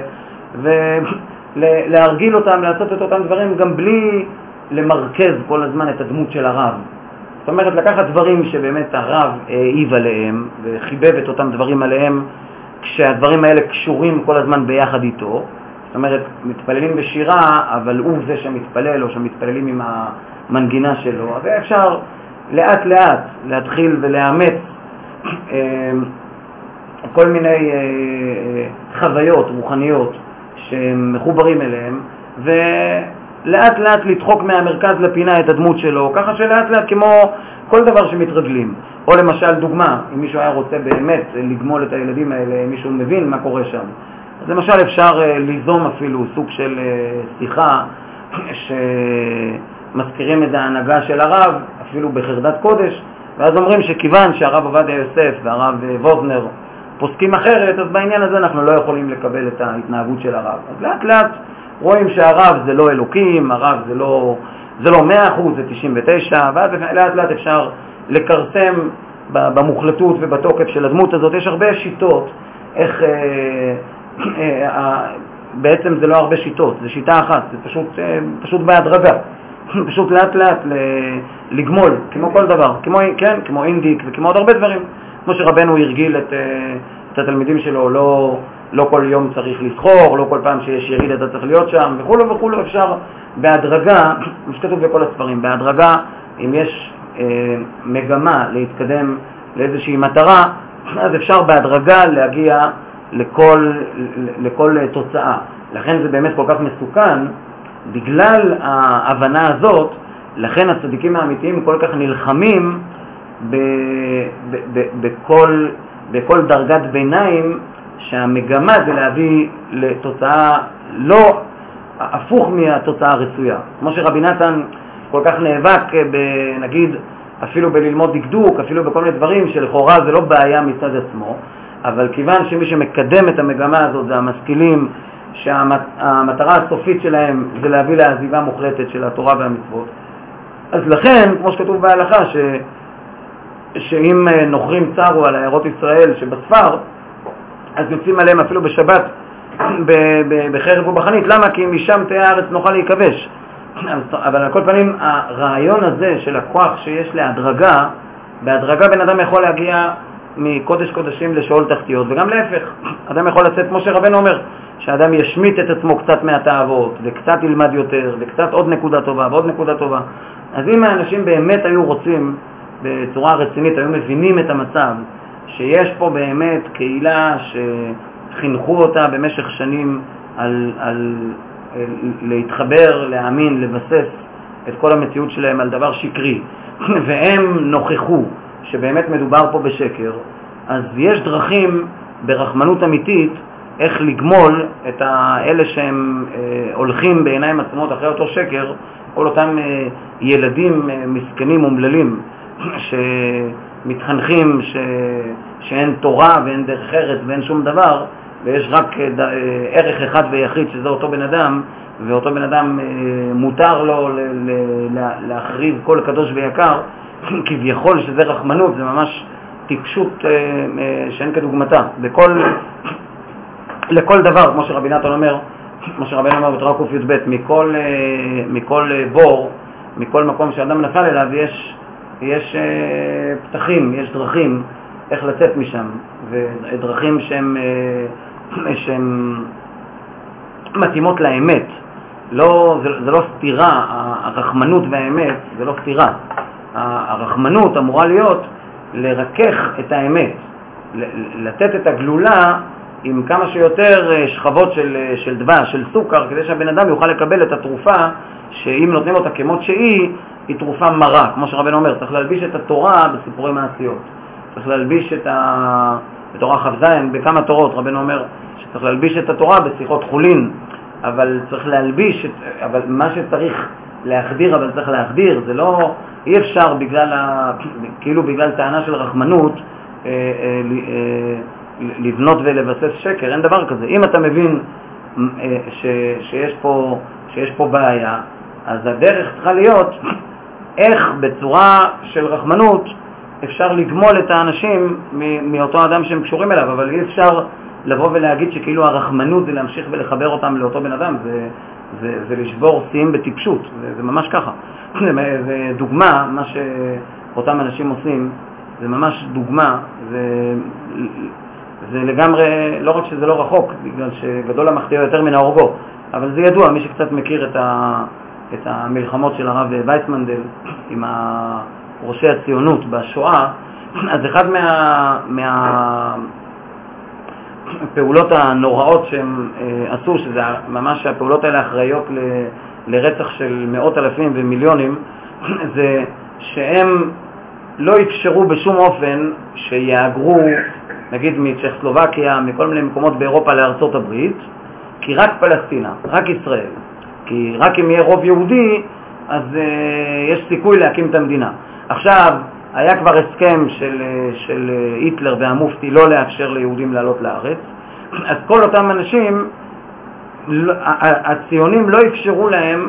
ולהרגיל אותם לעשות את אותם דברים גם בלי למרכז כל הזמן את הדמות של הרב. זאת אומרת, לקחת דברים שבאמת הרב העיב עליהם וחיבב את אותם דברים עליהם, כשהדברים האלה קשורים כל הזמן ביחד איתו. זאת אומרת, מתפללים בשירה, אבל הוא זה שמתפלל או שמתפללים עם המנגינה שלו. אז אפשר לאט לאט להתחיל ולאמץ כל מיני חוויות רוחניות שמחוברים אליהם, ולאט לאט לדחוק מהמרכז לפינה את הדמות שלו, ככה שלאט לאט כמו כל דבר שמתרגלים. או למשל דוגמה, אם מישהו היה רוצה באמת לגמול את הילדים האלה, מישהו מבין מה קורה שם. אז למשל אפשר ליזום אפילו סוג של שיחה שמזכירים את ההנהגה של הרב, אפילו בחרדת קודש, ואז אומרים שכיוון שהרב עובדיה יוסף והרב ווזנר פוסקים אחרת, אז בעניין הזה אנחנו לא יכולים לקבל את ההתנהגות של הרב. אז לאט לאט רואים שהרב זה לא אלוקים, הרב זה לא 100%, זה 99%, ואז לאט לאט אפשר לקרסם במוחלטות ובתוקף של הדמות הזאת. יש הרבה שיטות, איך בעצם זה לא הרבה שיטות, זה שיטה אחת, זה פשוט בהדרגה, פשוט לאט לאט לגמול, כמו כל דבר, כמו אינדיק וכמו עוד הרבה דברים, כמו שרבנו הרגיל את התלמידים שלו, לא כל יום צריך לסחור, לא כל פעם שיש יריד אתה צריך להיות שם וכו', אפשר בהדרגה, משתתף בכל הספרים, בהדרגה, אם יש מגמה להתקדם לאיזושהי מטרה, אז אפשר בהדרגה להגיע לכל תוצאה. לכן זה באמת כל כך מסוכן, בגלל ההבנה הזאת, לכן הצדיקים האמיתיים כל כך נלחמים בכל דרגת ביניים, שהמגמה זה להביא לתוצאה לא הפוך מהתוצאה הרצויה. כמו שרבי נתן כל כך נאבק, נגיד, אפילו בללמוד דקדוק, אפילו בכל מיני דברים שלכאורה זה לא בעיה מצד עצמו, אבל כיוון שמי שמקדם את המגמה הזאת זה המשכילים, שהמטרה הסופית שלהם זה להביא לעזיבה מוחלטת של התורה והמצוות, אז לכן, כמו שכתוב בהלכה, שאם נוכרים צרו על עיירות ישראל שבספר, אז יוצאים עליהם אפילו בשבת בחרב ובחנית. למה? כי משם תהיה הארץ נוכל להיכבש. אבל על כל פנים, הרעיון הזה של הכוח שיש להדרגה, בהדרגה בן אדם יכול להגיע מקודש קודשים לשאול תחתיות, וגם להפך. אדם יכול לצאת, כמו שרבנו אומר, שאדם ישמיט את עצמו קצת מהתאוות, וקצת ילמד יותר, וקצת עוד נקודה טובה ועוד נקודה טובה. אז אם האנשים באמת היו רוצים, בצורה רצינית, היו מבינים את המצב, שיש פה באמת קהילה שחינכו אותה במשך שנים על להתחבר, להאמין, לבסס את כל המציאות שלהם על דבר שקרי, והם נוכחו שבאמת מדובר פה בשקר, אז יש דרכים ברחמנות אמיתית איך לגמול את האלה שהם הולכים בעיניים עצמות אחרי אותו שקר, כל אותם ילדים מסכנים ומללים שמתחנכים שאין תורה ואין דרך ארץ ואין שום דבר, ויש רק ערך אחד ויחיד שזה אותו בן אדם, ואותו בן אדם מותר לו להחריב כל קדוש ויקר, כביכול שזה רחמנות, זה ממש טיפשות שאין כדוגמתה. לכל דבר, כמו שרבי נתן אומר, כמו שרבנו אומר בתורה ק"ב, מכל בור, מכל מקום שאדם נפל אליו, יש פתחים, יש דרכים איך לצאת משם, ודרכים שהן מתאימות לאמת. זה לא סתירה, הרחמנות והאמת זה לא סתירה. הרחמנות אמורה להיות לרכך את האמת, לתת את הגלולה עם כמה שיותר שכבות של דבש, של סוכר, כדי שהבן אדם יוכל לקבל את התרופה שאם נותנים אותה כמות שהיא תרופה מרה. כמו שרבנו אומר, צריך להלביש את התורה בסיפורי מעשיות. צריך להלביש בתורה כ"ז, בכמה תורות, רבנו אומר שצריך להלביש את התורה בשיחות חולין, אבל צריך להלביש, אבל מה שצריך להחדיר, אבל צריך להחדיר, זה לא, אי אפשר כאילו בגלל טענה של רחמנות לבנות ולבסס שקר, אין דבר כזה. אם אתה מבין שיש פה בעיה, אז הדרך צריכה להיות איך בצורה של רחמנות אפשר לגמול את האנשים מאותו אדם שהם קשורים אליו, אבל אי אפשר לבוא ולהגיד שכאילו הרחמנות זה להמשיך ולחבר אותם לאותו בן אדם, זה לשבור שיאים בטיפשות, זה ממש ככה. זה דוגמה, מה שאותם אנשים עושים, זה ממש דוגמה, זה לגמרי, לא רק שזה לא רחוק, בגלל שגדול המחטיא יותר מן ההורגו, אבל זה ידוע, מי שקצת מכיר את המלחמות של הרב ויצמנדל עם ראשי הציונות בשואה, אז אחד מהפעולות הנוראות שהם עשו, שזה ממש הפעולות האלה אחראיות לרצח של מאות אלפים ומיליונים, זה שהם לא אפשרו בשום אופן שיאגרו, נגיד מצ'כוסלובקיה, מכל מיני מקומות באירופה לארצות הברית, כי רק פלסטינה, רק ישראל. כי רק אם יהיה רוב יהודי, אז יש סיכוי להקים את המדינה. עכשיו, היה כבר הסכם של היטלר והמופתי לא לאפשר ליהודים לעלות לארץ, אז כל אותם אנשים, הציונים לא אפשרו להם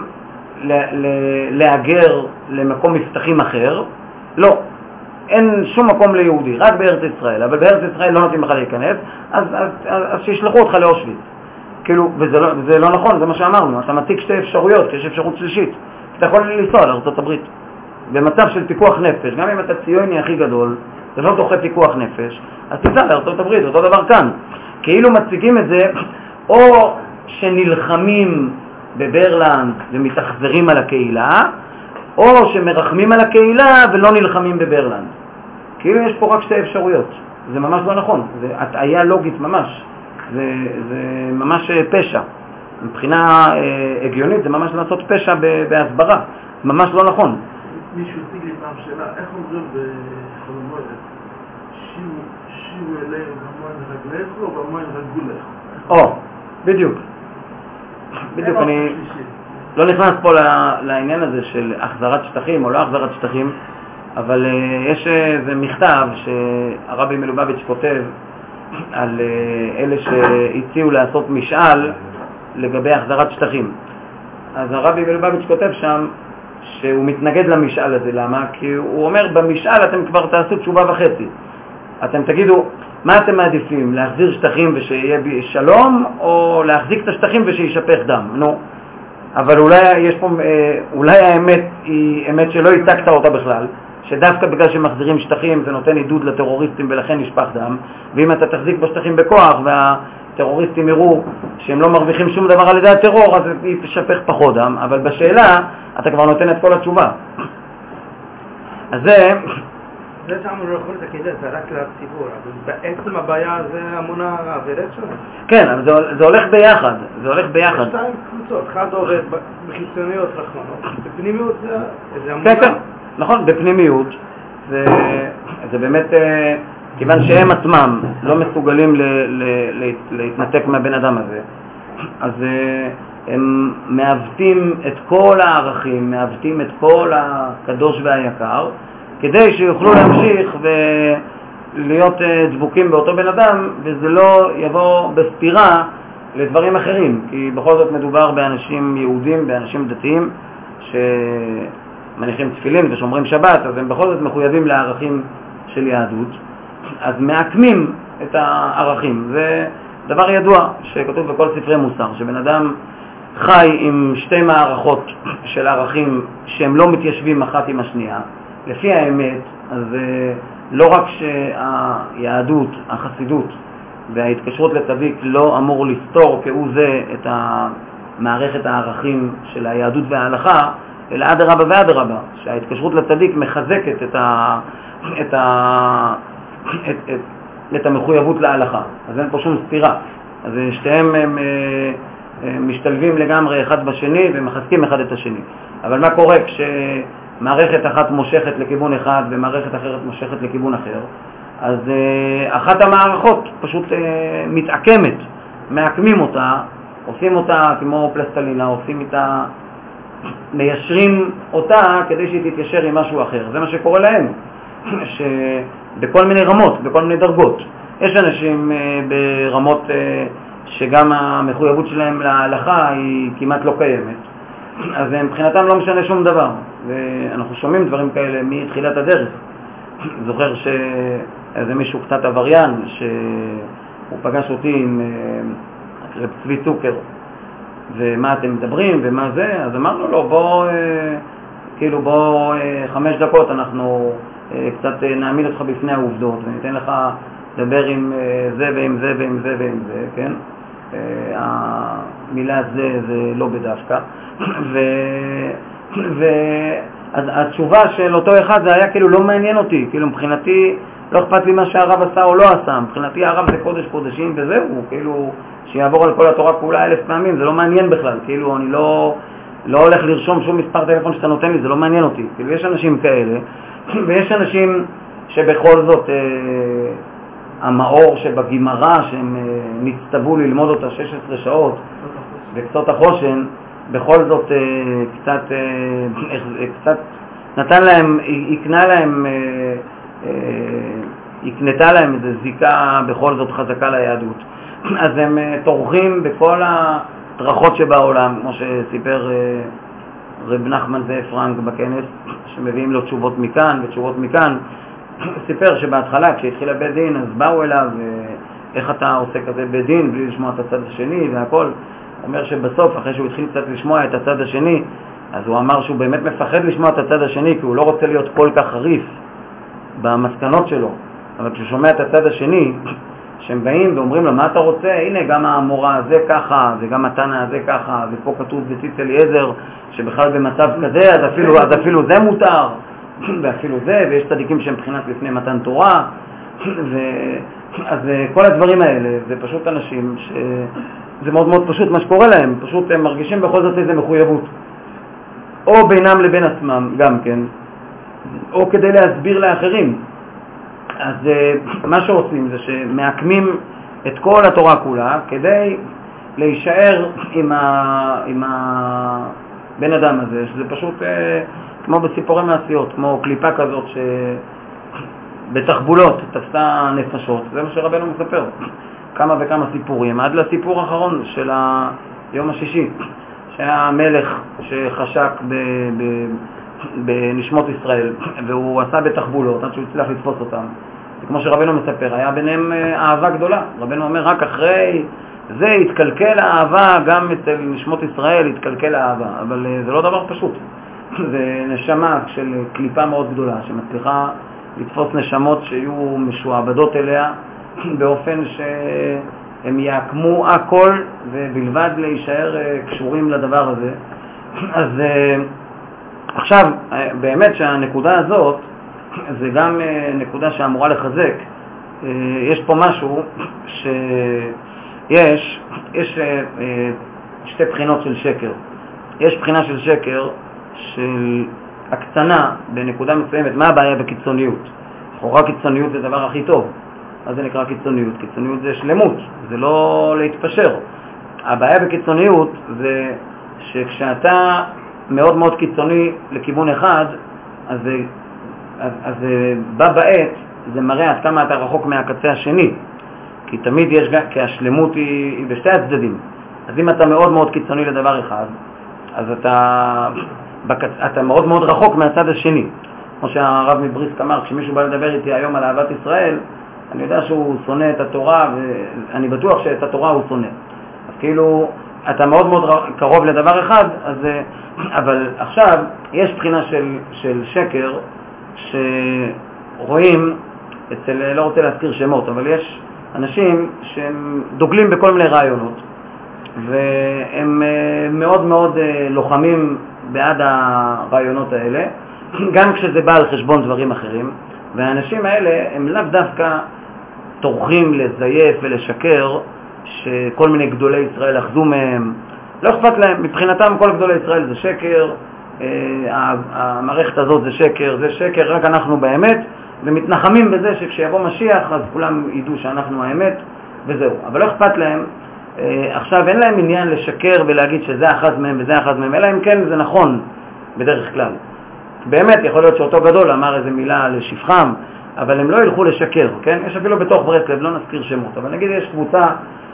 להגר למקום מבטחים אחר, לא. אין שום מקום ליהודי, רק בארץ ישראל, אבל בארץ ישראל לא נותנים לך להיכנס, אז שישלחו אותך לאושוויץ. כאילו, וזה לא נכון, זה מה שאמרנו, אתה מציג שתי אפשרויות, כי יש אפשרות שלישית. אתה יכול לנסוע לארצות הברית, במצב של פיקוח נפש, גם אם אתה ציוני הכי גדול, זה לא דוחה פיקוח נפש, אז תיסע לארצות הברית, אותו דבר כאן. כאילו מציגים את זה, או שנלחמים בברלנד ומתאכזרים על הקהילה, או שמרחמים על הקהילה ולא נלחמים בברלנד. כאילו יש פה רק שתי אפשרויות. זה ממש לא נכון, זה הטעיה לוגית ממש, זה ממש פשע. מבחינה הגיונית זה ממש לעשות פשע בהסברה, ממש לא נכון. מישהו הציג לי פעם שאלה, איך אומרים בחלומות, שירו אליהם המון רגליך או המון רגולך? בדיוק, אני לא נכנס פה לעניין הזה של החזרת שטחים או לא החזרת שטחים, אבל יש איזה מכתב שהרבי מלובביץ' כותב על אלה שהציעו לעשות משאל לגבי החזרת שטחים. אז הרבי מלובביץ' כותב שם שהוא מתנגד למשאל הזה. למה? כי הוא אומר במשאל אתם כבר תעשו תשובה וחצי. אתם תגידו מה אתם מעדיפים, להחזיר שטחים ושיהיה שלום או להחזיק את השטחים ושישפך דם. נו, אבל אולי האמת היא אמת שלא הצגת אותה בכלל, שדווקא בגלל שמחזירים שטחים זה נותן עידוד לטרוריסטים ולכן נשפך דם, ואם אתה תחזיק בשטחים בכוח והטרוריסטים יראו שהם לא מרוויחים שום דבר על ידי הטרור, אז היא תשפך פחות דם, אבל בשאלה אתה כבר נותן את כל התשובה. אז זה שאמרו לא יכול לתקן את זה רק לציבור, אבל בעצם הבעיה זה המונה העברת שלנו. כן, אבל זה הולך ביחד, זה הולך ביחד. שתיים קבוצות, אחד עובד בחיצוניות רחמנות, בפנימיות זה המונה. כן, נכון, בפנימיות זה באמת, כיוון שהם עצמם לא מסוגלים להתנתק מהבן אדם הזה, אז הם מעוותים את כל הערכים, מעוותים את כל הקדוש והיקר, כדי שיוכלו להמשיך ולהיות דבוקים באותו בן אדם, וזה לא יבוא בסתירה לדברים אחרים, כי בכל זאת מדובר באנשים יהודים, באנשים דתיים, שמניחים תפילין ושומרים שבת, אז הם בכל זאת מחויבים לערכים של יהדות, אז מעקמים את הערכים. זה דבר ידוע שכתוב בכל ספרי מוסר, שבן אדם חי עם שתי מערכות של ערכים שהם לא מתיישבים אחת עם השנייה. לפי האמת, אז לא רק שהיהדות, החסידות וההתקשרות לצדיק לא אמור לפתור כהוא זה את מערכת הערכים של היהדות וההלכה, אלא אדרבה ואדרבה, שההתקשרות לצדיק מחזקת את המחויבות להלכה. אז אין פה שום סתירה. אז שתיהם הם משתלבים לגמרי אחד בשני ומחזקים אחד את השני. אבל מה קורה כשמערכת אחת מושכת לכיוון אחד ומערכת אחרת מושכת לכיוון אחר? אז אחת המערכות פשוט מתעקמת, מעקמים אותה, עושים אותה כמו פלסטלינה, עושים איתה, מיישרים אותה כדי שהיא תתיישר עם משהו אחר. זה מה שקורה להם, שבכל מיני רמות, בכל מיני דרגות. יש אנשים ברמות שגם המחויבות שלהם להלכה היא כמעט לא קיימת, אז מבחינתם לא משנה שום דבר, ואנחנו שומעים דברים כאלה מתחילת הדרך. זוכר שאיזה מישהו קצת עבריין, שהוא פגש אותי עם רב צבי צוקר, ומה אתם מדברים ומה זה, אז אמרנו לו בוא 5 דקות אנחנו קצת נעמיד אותך בפני העובדות וניתן לך לדבר עם זה ועם זה ועם זה ועם זה, כן? המילה זה לא בדווקא. אז התשובה של אותו אחד זה היה כאילו לא מעניין אותי, כאילו מבחינתי לא אכפת לי מה שהרב עשה או לא עשה, מבחינתי הרב זה קודש קודשים וזהו, כאילו שיעבור על כל התורה כולה 1000 פעמים, זה לא מעניין בכלל, כאילו אני לא הולך לרשום שום מספר טלפון שאתה נותן לי, זה לא מעניין אותי. כאילו יש אנשים כאלה, ויש אנשים שבכל זאת המאור שבגימרה שהם נצטוו ללמוד אותה 16 שעות וקצות החושן, בכל זאת קצת נתן להם, הקנתה להם איזו זיקה בכל זאת חזקה ליהדות. אז הם תורכים בכל הדרכות שבעולם, כמו שסיפר רב נחמן זאב פרנק בכנס, שמביאים לו תשובות מכאן ותשובות מכאן. סיפר שבהתחלה כשהתחיל הבית דין אז באו אליו, איך אתה עושה כזה בית דין בלי לשמוע את הצד השני והכל. אומר שבסוף אחרי שהוא התחיל קצת לשמוע את הצד השני, אז הוא אמר שהוא באמת מפחד לשמוע את הצד השני, כי הוא לא רוצה להיות כל כך חריף במסקנות שלו. אבל כשהוא שומע את הצד השני, שהם באים ואומרים לו מה אתה רוצה, הנה גם המורה הזה ככה וגם התנא הזה ככה, ופה כתוב בציץ אליעזר שבכלל במצב כזה אז אפילו זה מותר ואפילו זה, ויש צדיקים שהם בחינת לפני מתן תורה, אז כל הדברים האלה, זה פשוט אנשים שזה מאוד מאוד פשוט מה שקורה להם, פשוט הם מרגישים בכל זאת איזו מחויבות. או בינם לבין עצמם גם כן, או כדי להסביר לאחרים. אז מה שעושים זה שמעקמים את כל התורה כולה כדי להישאר עם הבן אדם הזה, שזה פשוט כמו בסיפורי מעשיות, כמו קליפה כזאת שבתחבולות תפסה נפשות. זה מה שרבנו מספר, כמה וכמה סיפורים, עד לסיפור האחרון של היום השישי, שהיה מלך שחשק בנשמות ישראל, והוא עשה בתחבולות עד שהוא הצליח לתפוס אותם. כמו שרבנו מספר, היה ביניהם אהבה גדולה. רבנו אומר, רק אחרי זה התקלקל האהבה, גם אצל נשמות ישראל התקלקל האהבה. אבל זה לא דבר פשוט. זה נשמה של קליפה מאוד גדולה, שמצליחה לתפוס נשמות שיהיו משועבדות אליה, באופן שהם יעקמו הכל, ובלבד להישאר קשורים לדבר הזה. אז עכשיו, באמת שהנקודה הזאת, זה גם נקודה שאמורה לחזק. יש פה משהו שיש שתי בחינות של שקר. יש בחינה של שקר של הקצנה בנקודה מסוימת. מה הבעיה בקיצוניות? לכאורה קיצוניות זה דבר הכי טוב. אז זה נקרא קיצוניות. קיצוניות זה שלמות, זה לא להתפשר. הבעיה בקיצוניות זה שכשאתה מאוד מאוד קיצוני לכיוון אחד, אז בא בעת, זה מראה עד כמה אתה רחוק מהקצה השני, כי תמיד יש, כי השלמות היא בשתי הצדדים. אז אם אתה מאוד מאוד קיצוני לדבר אחד, אז אתה מאוד מאוד רחוק מהצד השני. כמו שהרב מבריסק אמר, כשמישהו בא לדבר איתי היום על אהבת ישראל, אני יודע שהוא שונא את התורה, ואני בטוח שאת התורה הוא שונא. אז כאילו, אתה מאוד מאוד קרוב לדבר אחד, אבל עכשיו יש בחינה של שקר, שרואים אצל, לא רוצה להזכיר שמות, אבל יש אנשים שהם דוגלים בכל מיני רעיונות, והם מאוד מאוד לוחמים בעד הרעיונות האלה, גם כשזה בא על חשבון דברים אחרים, והאנשים האלה הם לאו דווקא טורחים לזייף ולשקר שכל מיני גדולי ישראל אחזו מהם. לא אכפת להם, מבחינתם כל גדולי ישראל זה שקר, המערכת הזאת זה שקר, רק אנחנו באמת, ומתנחמים בזה שכשיבוא משיח אז כולם ידעו שאנחנו האמת, וזהו. אבל לא אכפת להם, עכשיו אין להם עניין לשקר ולהגיד שזה אחד מהם וזה אחד מהם, אלא אם כן זה נכון בדרך כלל. באמת יכול להיות שאותו גדול אמר איזה מילה לשפחם, אבל הם לא ילכו לשקר, כן? יש אפילו בתוך ברסלב, לא נזכיר שמות, אבל נגיד יש קבוצה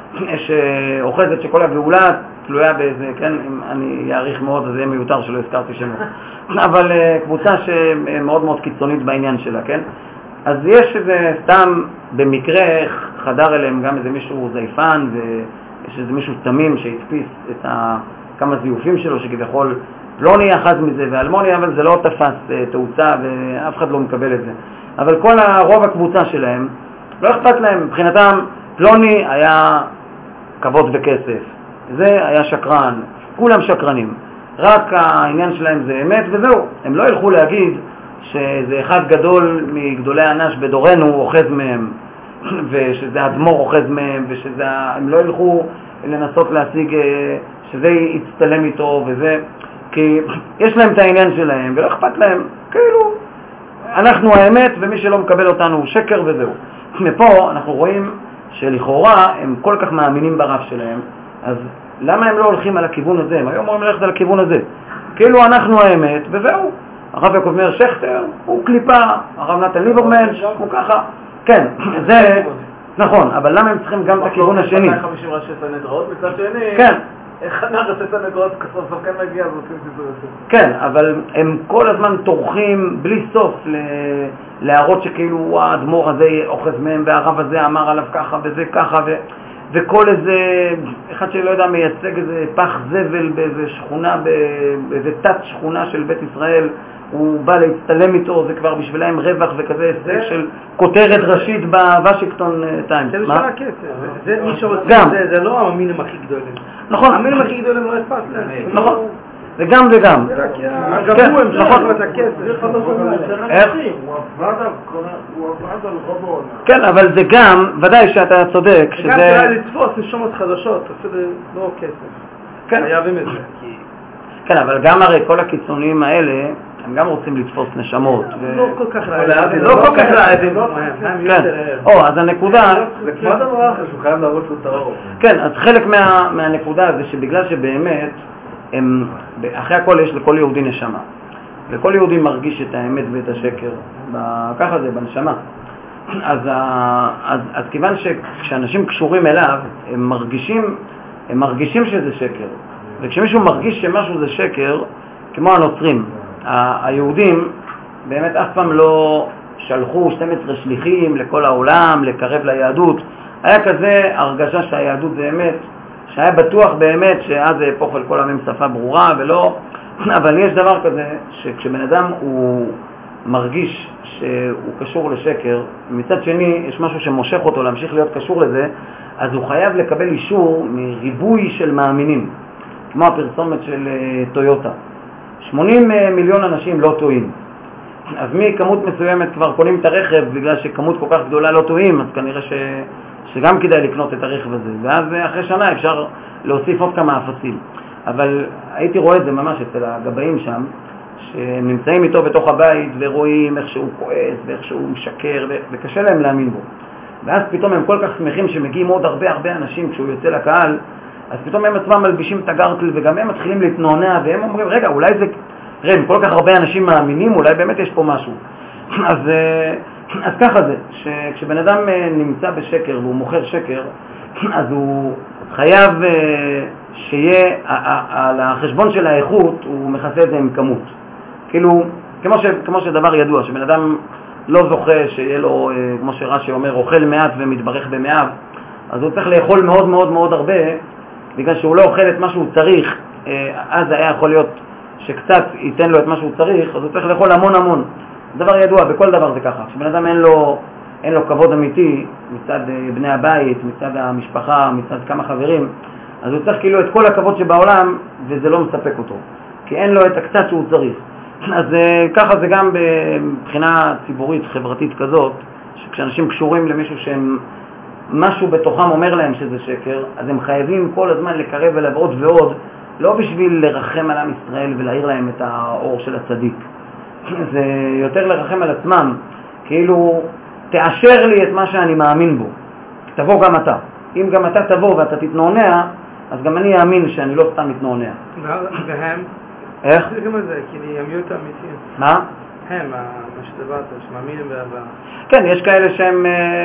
שאוחזת שכל הגאולה תלויה באיזה, כן, אם אני אעריך מאוד אז זה יהיה מיותר שלא הזכרתי שמות, אבל קבוצה שמאוד מאוד קיצונית בעניין שלה, כן? אז יש איזה סתם במקרה חדר אליהם גם איזה מישהו זייפן, ויש איזה מישהו תמים שהתפיס את כמה זיופים שלו שכביכול פלוני אחז מזה ואלמוני, אבל זה לא תפס תאוצה ואף אחד לא מקבל את זה. אבל כל רוב הקבוצה שלהם לא אכפת להם, מבחינתם פלוני היה כבוד וכסף, זה היה שקרן, כולם שקרנים, רק העניין שלהם זה אמת וזהו. הם לא ילכו להגיד שזה אחד גדול מגדולי האנש בדורנו אוחז מהם, ושזה אדמו"ר אוחז מהם, הם לא ילכו לנסות להשיג שזה יצטלם איתו וזה, כי יש להם את העניין שלהם ולא אכפת להם, כאילו אנחנו האמת ומי שלא מקבל אותנו הוא שקר וזהו. מפה אנחנו רואים שלכאורה הם כל כך מאמינים ברב שלהם, אז למה הם לא הולכים על הכיוון הזה? הם היום אומרים ללכת על הכיוון הזה, כאילו אנחנו האמת וזהו. הרב יעקב מאיר שכטר הוא קליפה, הרב נתן ליברמן הוא ככה, כן, זה נכון, אבל למה הם צריכים גם את הכיוון השני? 250 ראשי סנהדריות, מצד שני, כן. איך ראשי סנהדריות כסוף כן מגיע ועושים סיפור יותר? כן, אבל הם כל הזמן טורחים בלי סוף להראות שכאילו האדמו"ר הזה אוחז מהם והרב הזה אמר עליו ככה וזה ככה וכל איזה אחד שלא יודע מייצג איזה פח זבל באיזה שכונה, באיזה תת שכונה של בית ישראל, הוא בא להצטלם איתו, זה כבר בשבילהם רווח וכזה הישג של כותרת ראשית בוושינגטון טיימס. זה בשביל הכסף, זה מי שרוצה, זה לא המינים הכי גדולים. נכון. המינים הכי גדולים לא אכפת להם. נכון. זה גם וגם. גם הוא המשך את הכסף. איך? הוא עבד על רבו. כן, אבל זה גם, ודאי שאתה צודק, גם שזה... כדאי לתפוס נשמות חדשות, אפילו לא כסף. כן. חייבים את זה. כן, אבל גם הרי כל הקיצוניים האלה, הם גם רוצים לתפוס נשמות. לא כל כך רעבים. לא כל כך רעבים. כן. אז הנקודה... זה כמו דבר אחר שהוא חייב להראות שהוא טהור. כן, אז חלק מהנקודה זה שבגלל שבאמת, אחרי הכל יש לכל יהודי נשמה. וכל יהודי מרגיש את האמת ואת השקר. ככה זה, בנשמה. אז כיוון שכשאנשים קשורים אליו, הם מרגישים שזה שקר. וכשמישהו מרגיש שמשהו זה שקר, כמו הנוצרים, היהודים באמת אף פעם לא שלחו 12 שליחים לכל העולם, לקרב ליהדות. היה כזה הרגשה שהיהדות זה אמת, שהיה בטוח באמת שאז זה יפוך על כל עמים שפה ברורה ולא, אבל יש דבר כזה שכשבן אדם הוא מרגיש שהוא קשור לשקר, מצד שני יש משהו שמושך אותו להמשיך להיות קשור לזה, אז הוא חייב לקבל אישור מריבוי של מאמינים, כמו הפרסומת של טויוטה. 80 מיליון אנשים לא טועים. אז מכמות מסוימת כבר קונים את הרכב בגלל שכמות כל כך גדולה לא טועים, אז כנראה שגם כדאי לקנות את הרכב הזה. ואז אחרי שנה אפשר להוסיף עוד כמה אפסים. אבל הייתי רואה את זה ממש אצל הגבאים שם, שנמצאים איתו בתוך הבית ורואים איך שהוא כועס ואיך שהוא משקר וקשה להם להאמין בו. ואז פתאום הם כל כך שמחים שמגיעים עוד הרבה אנשים כשהוא יוצא לקהל, אז פתאום הם עצמם מלבישים את הגרטל וגם הם מתחילים להתנענע והם אומרים, רגע, אולי זה... אם כל כך הרבה אנשים מאמינים, אולי באמת יש פה משהו. אז ככה זה, כשבן אדם נמצא בשקר והוא מוכר שקר, אז הוא חייב שיהיה, על החשבון של האיכות, הוא מכסה את זה עם כמות. כאילו, כמו שדבר ידוע, שבן אדם לא זוכה שיהיה לו, כמו שרש"י אומר, אוכל מעט ומתברך במאיו, אז הוא צריך לאכול מאוד מאוד מאוד הרבה, בגלל שהוא לא אוכל את מה שהוא צריך, אז היה יכול להיות שקצת ייתן לו את מה שהוא צריך, אז הוא צריך לאכול המון. דבר ידוע, בכל דבר זה ככה. כשבן אדם אין לו כבוד אמיתי מצד בני הבית, מצד המשפחה, מצד כמה חברים, אז הוא צריך כאילו את כל הכבוד שבעולם, וזה לא מספק אותו. כי אין לו את הקצת שהוא צריך. אז ככה זה גם מבחינה ציבורית, חברתית כזאת, שכשאנשים קשורים למישהו שהם משהו בתוכם אומר להם שזה שקר, אז הם חייבים כל הזמן לקרב אליו עוד ועוד, לא בשביל לרחם על עם ישראל ולהאיר להם את האור של הצדיק. זה יותר לרחם על עצמם, כאילו תאשר לי את מה שאני מאמין בו, תבוא גם אתה. אם גם אתה תבוא ואתה תתנענע, אז גם אני אאמין שאני לא סתם מתנענע. והם? איך? זה גם זה, כאילו הם יהיו את האמיתיים. מה? הם, מה שדברת, שמאמינים באהבה. כן, יש כאלה שהם...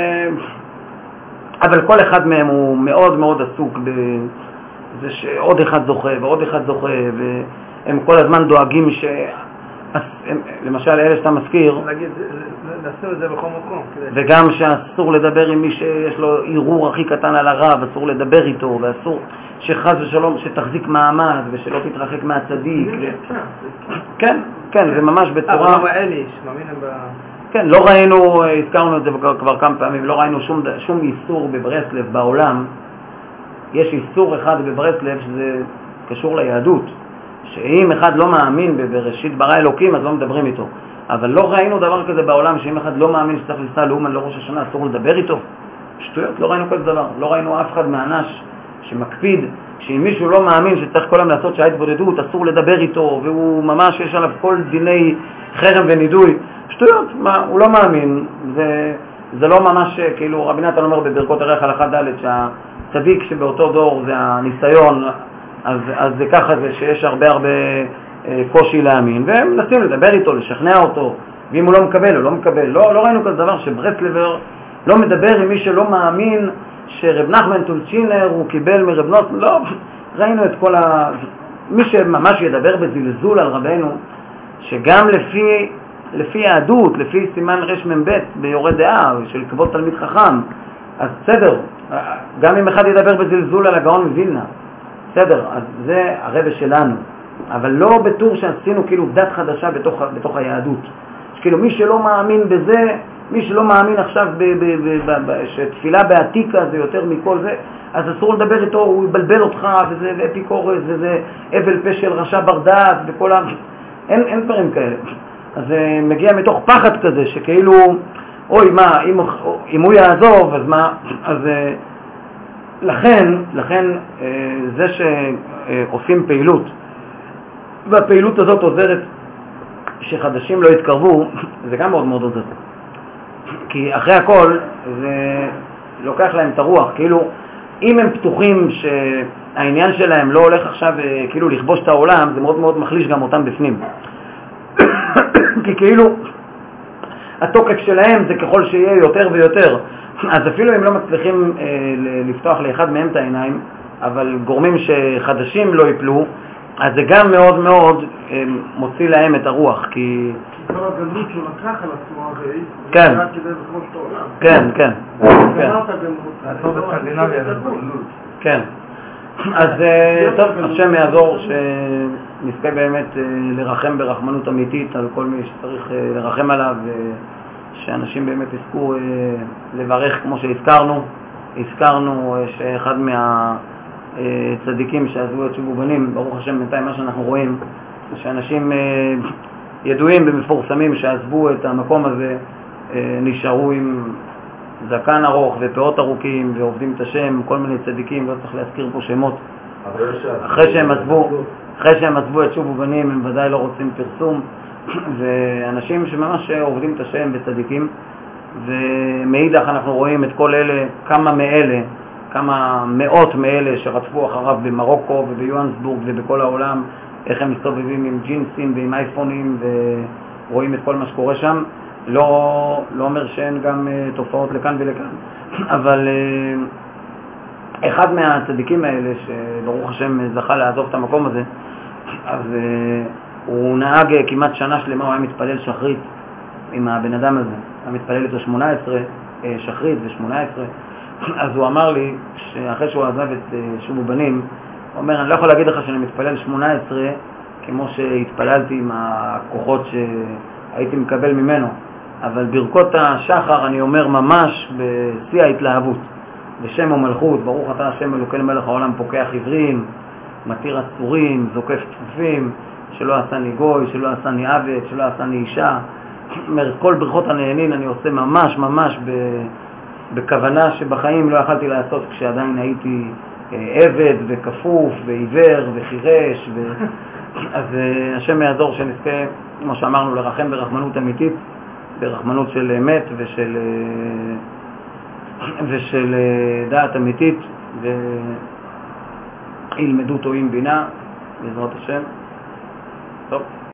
אבל כל אחד מהם הוא מאוד מאוד עסוק בזה שעוד אחד זוכה ועוד אחד זוכה, והם כל הזמן דואגים ש... למשל, אלה שאתה מזכיר, לשים את זה בכל מקום. וגם שאסור לדבר עם מי שיש לו ערעור הכי קטן על הרב, אסור לדבר איתו, ואסור שחז ושלום שתחזיק מעמד ושלא תתרחק מהצדיק. כן, זה ממש בצורה... אבל אלי, שמאמינים ב... כן, לא ראינו, הזכרנו את זה כבר כמה פעמים, לא ראינו שום איסור בברסלב בעולם. יש איסור אחד בברסלב שזה קשור ליהדות, שאם אחד לא מאמין בראשית ברא אלוקים, אז לא מדברים איתו. אבל לא ראינו דבר כזה בעולם, שאם אחד לא מאמין שצריך לנסוע לאומן לראש השנה, אסור לדבר איתו. שטויות, לא ראינו כזה דבר. לא ראינו אף אחד מהאנש שמקפיד, שאם מישהו לא מאמין שצריך כל היום לעשות שעה התבודדות, אסור לדבר איתו, והוא ממש יש עליו כל דיני חרם ונידוי. שטויות, הוא לא מאמין. זה לא ממש, כאילו רבי נתן אומר בברכות ערך הלכה ד' שהצדיק שבאותו דור זה הניסיון, אז זה ככה זה שיש הרבה קושי להאמין, והם מנסים לדבר איתו, לשכנע אותו, ואם הוא לא מקבל, הוא לא מקבל. לא ראינו כזה דבר שברסלבר לא מדבר עם מי שלא מאמין שרב נחמן טולצ'ינר הוא קיבל מרב נוסן, לא, ראינו את כל מי שממש ידבר בזלזול על רבנו, שגם לפי יהדות, לפי סימן רמ"ב ביורה דעה של כבוד תלמיד חכם, אז בסדר, גם אם אחד ידבר בזלזול על הגאון מווילנה, בסדר, אז זה הרב שלנו, אבל לא בתור שעשינו כאילו דת חדשה בתוך היהדות. כאילו מי שלא מאמין בזה, מי שלא מאמין עכשיו שתפילה בעתיקה זה יותר מכל זה, אז אסור לדבר איתו, הוא יבלבל אותך, וזה אפיקורס, וזה אבל פה של רשע ברדעת, וכל אין דברים כאלה. אז זה מגיע מתוך פחד כזה, שכאילו, אוי מה, אם הוא יעזוב, אז מה, אז לכן זה שעושים פעילות, והפעילות הזאת עוזרת שחדשים לא יתקרבו, זה גם מאוד מאוד עוזר. כי אחרי הכל זה לוקח להם את הרוח, כאילו אם הם פתוחים שהעניין שלהם לא הולך עכשיו כאילו לכבוש את העולם, זה מאוד מאוד מחליש גם אותם בפנים. כי כאילו התוקף שלהם זה ככל שיהיה יותר ויותר, אז אפילו הם לא מצליחים לפתוח לאחד מהם את העיניים, אבל גורמים שחדשים לא יפלו, אז זה גם מאוד מאוד מוציא להם את הרוח, כי... כל הגלות שהוא לקח על עצמו הרי, כן. זה היה כדי לכבוש את העולם. כן, כן. לעשות בסקנדינביה. כן. אז טוב, השם יעזור שנזכה באמת לרחם ברחמנות אמיתית על כל מי שצריך לרחם עליו, שאנשים באמת יזכו לברך כמו שהזכרנו שאחד מהצדיקים שעזבו את שובו בנים, ברוך השם בינתיים מה שאנחנו רואים, שאנשים ידועים ומפורסמים שעזבו את המקום הזה נשארו עם זקן ארוך ופאות ארוכים ועובדים את השם, כל מיני צדיקים, לא צריך להזכיר פה שמות. אחרי שהם עזבו את שובו בנים הם ודאי לא רוצים פרסום, ואנשים שממש עובדים את השם בצדיקים, ומאידך אנחנו רואים את כל אלה, כמה מאות מאלה שרדפו אחריו במרוקו וביואנסבורג ובכל העולם, איך הם מסתובבים עם ג'ינסים ועם אייפונים ורואים את כל מה שקורה שם. לא אומר שאין גם תופעות לכאן ולכאן, אבל אחד מהצדיקים האלה שברוך השם זכה לעזוב את המקום הזה, אז הוא נהג כמעט שנה שלמה, הוא היה מתפלל שחרית עם הבן אדם הזה, היה מתפלל איתו 18 שחרית ו18, אז הוא אמר לי שאחרי שהוא עזב את שובו בנים, הוא אומר, אני לא יכול להגיד לך שאני מתפלל 18 כמו שהתפללתי עם הכוחות שהייתי מקבל ממנו, אבל ברכות השחר אני אומר ממש בשיא ההתלהבות, בשם ומלכות, ברוך אתה השם אלוקינו מלך העולם, פוקח עיוורים, מתיר אסורים, זוקף כפופים, שלא עשני גוי, שלא עשני עבד, שלא עשני אישה. כל ברכות הנהנין אני עושה ממש בכוונה שבחיים לא יכלתי לעשות כשעדיין הייתי עבד וכפוף ועיוור וחירש אז השם יעזור שנזכה, כמו שאמרנו, לרחם ברחמנות אמיתית, ברחמנות של אמת ושל דעת אמיתית, וילמדו טועים בינה בעזרת השם. טוב.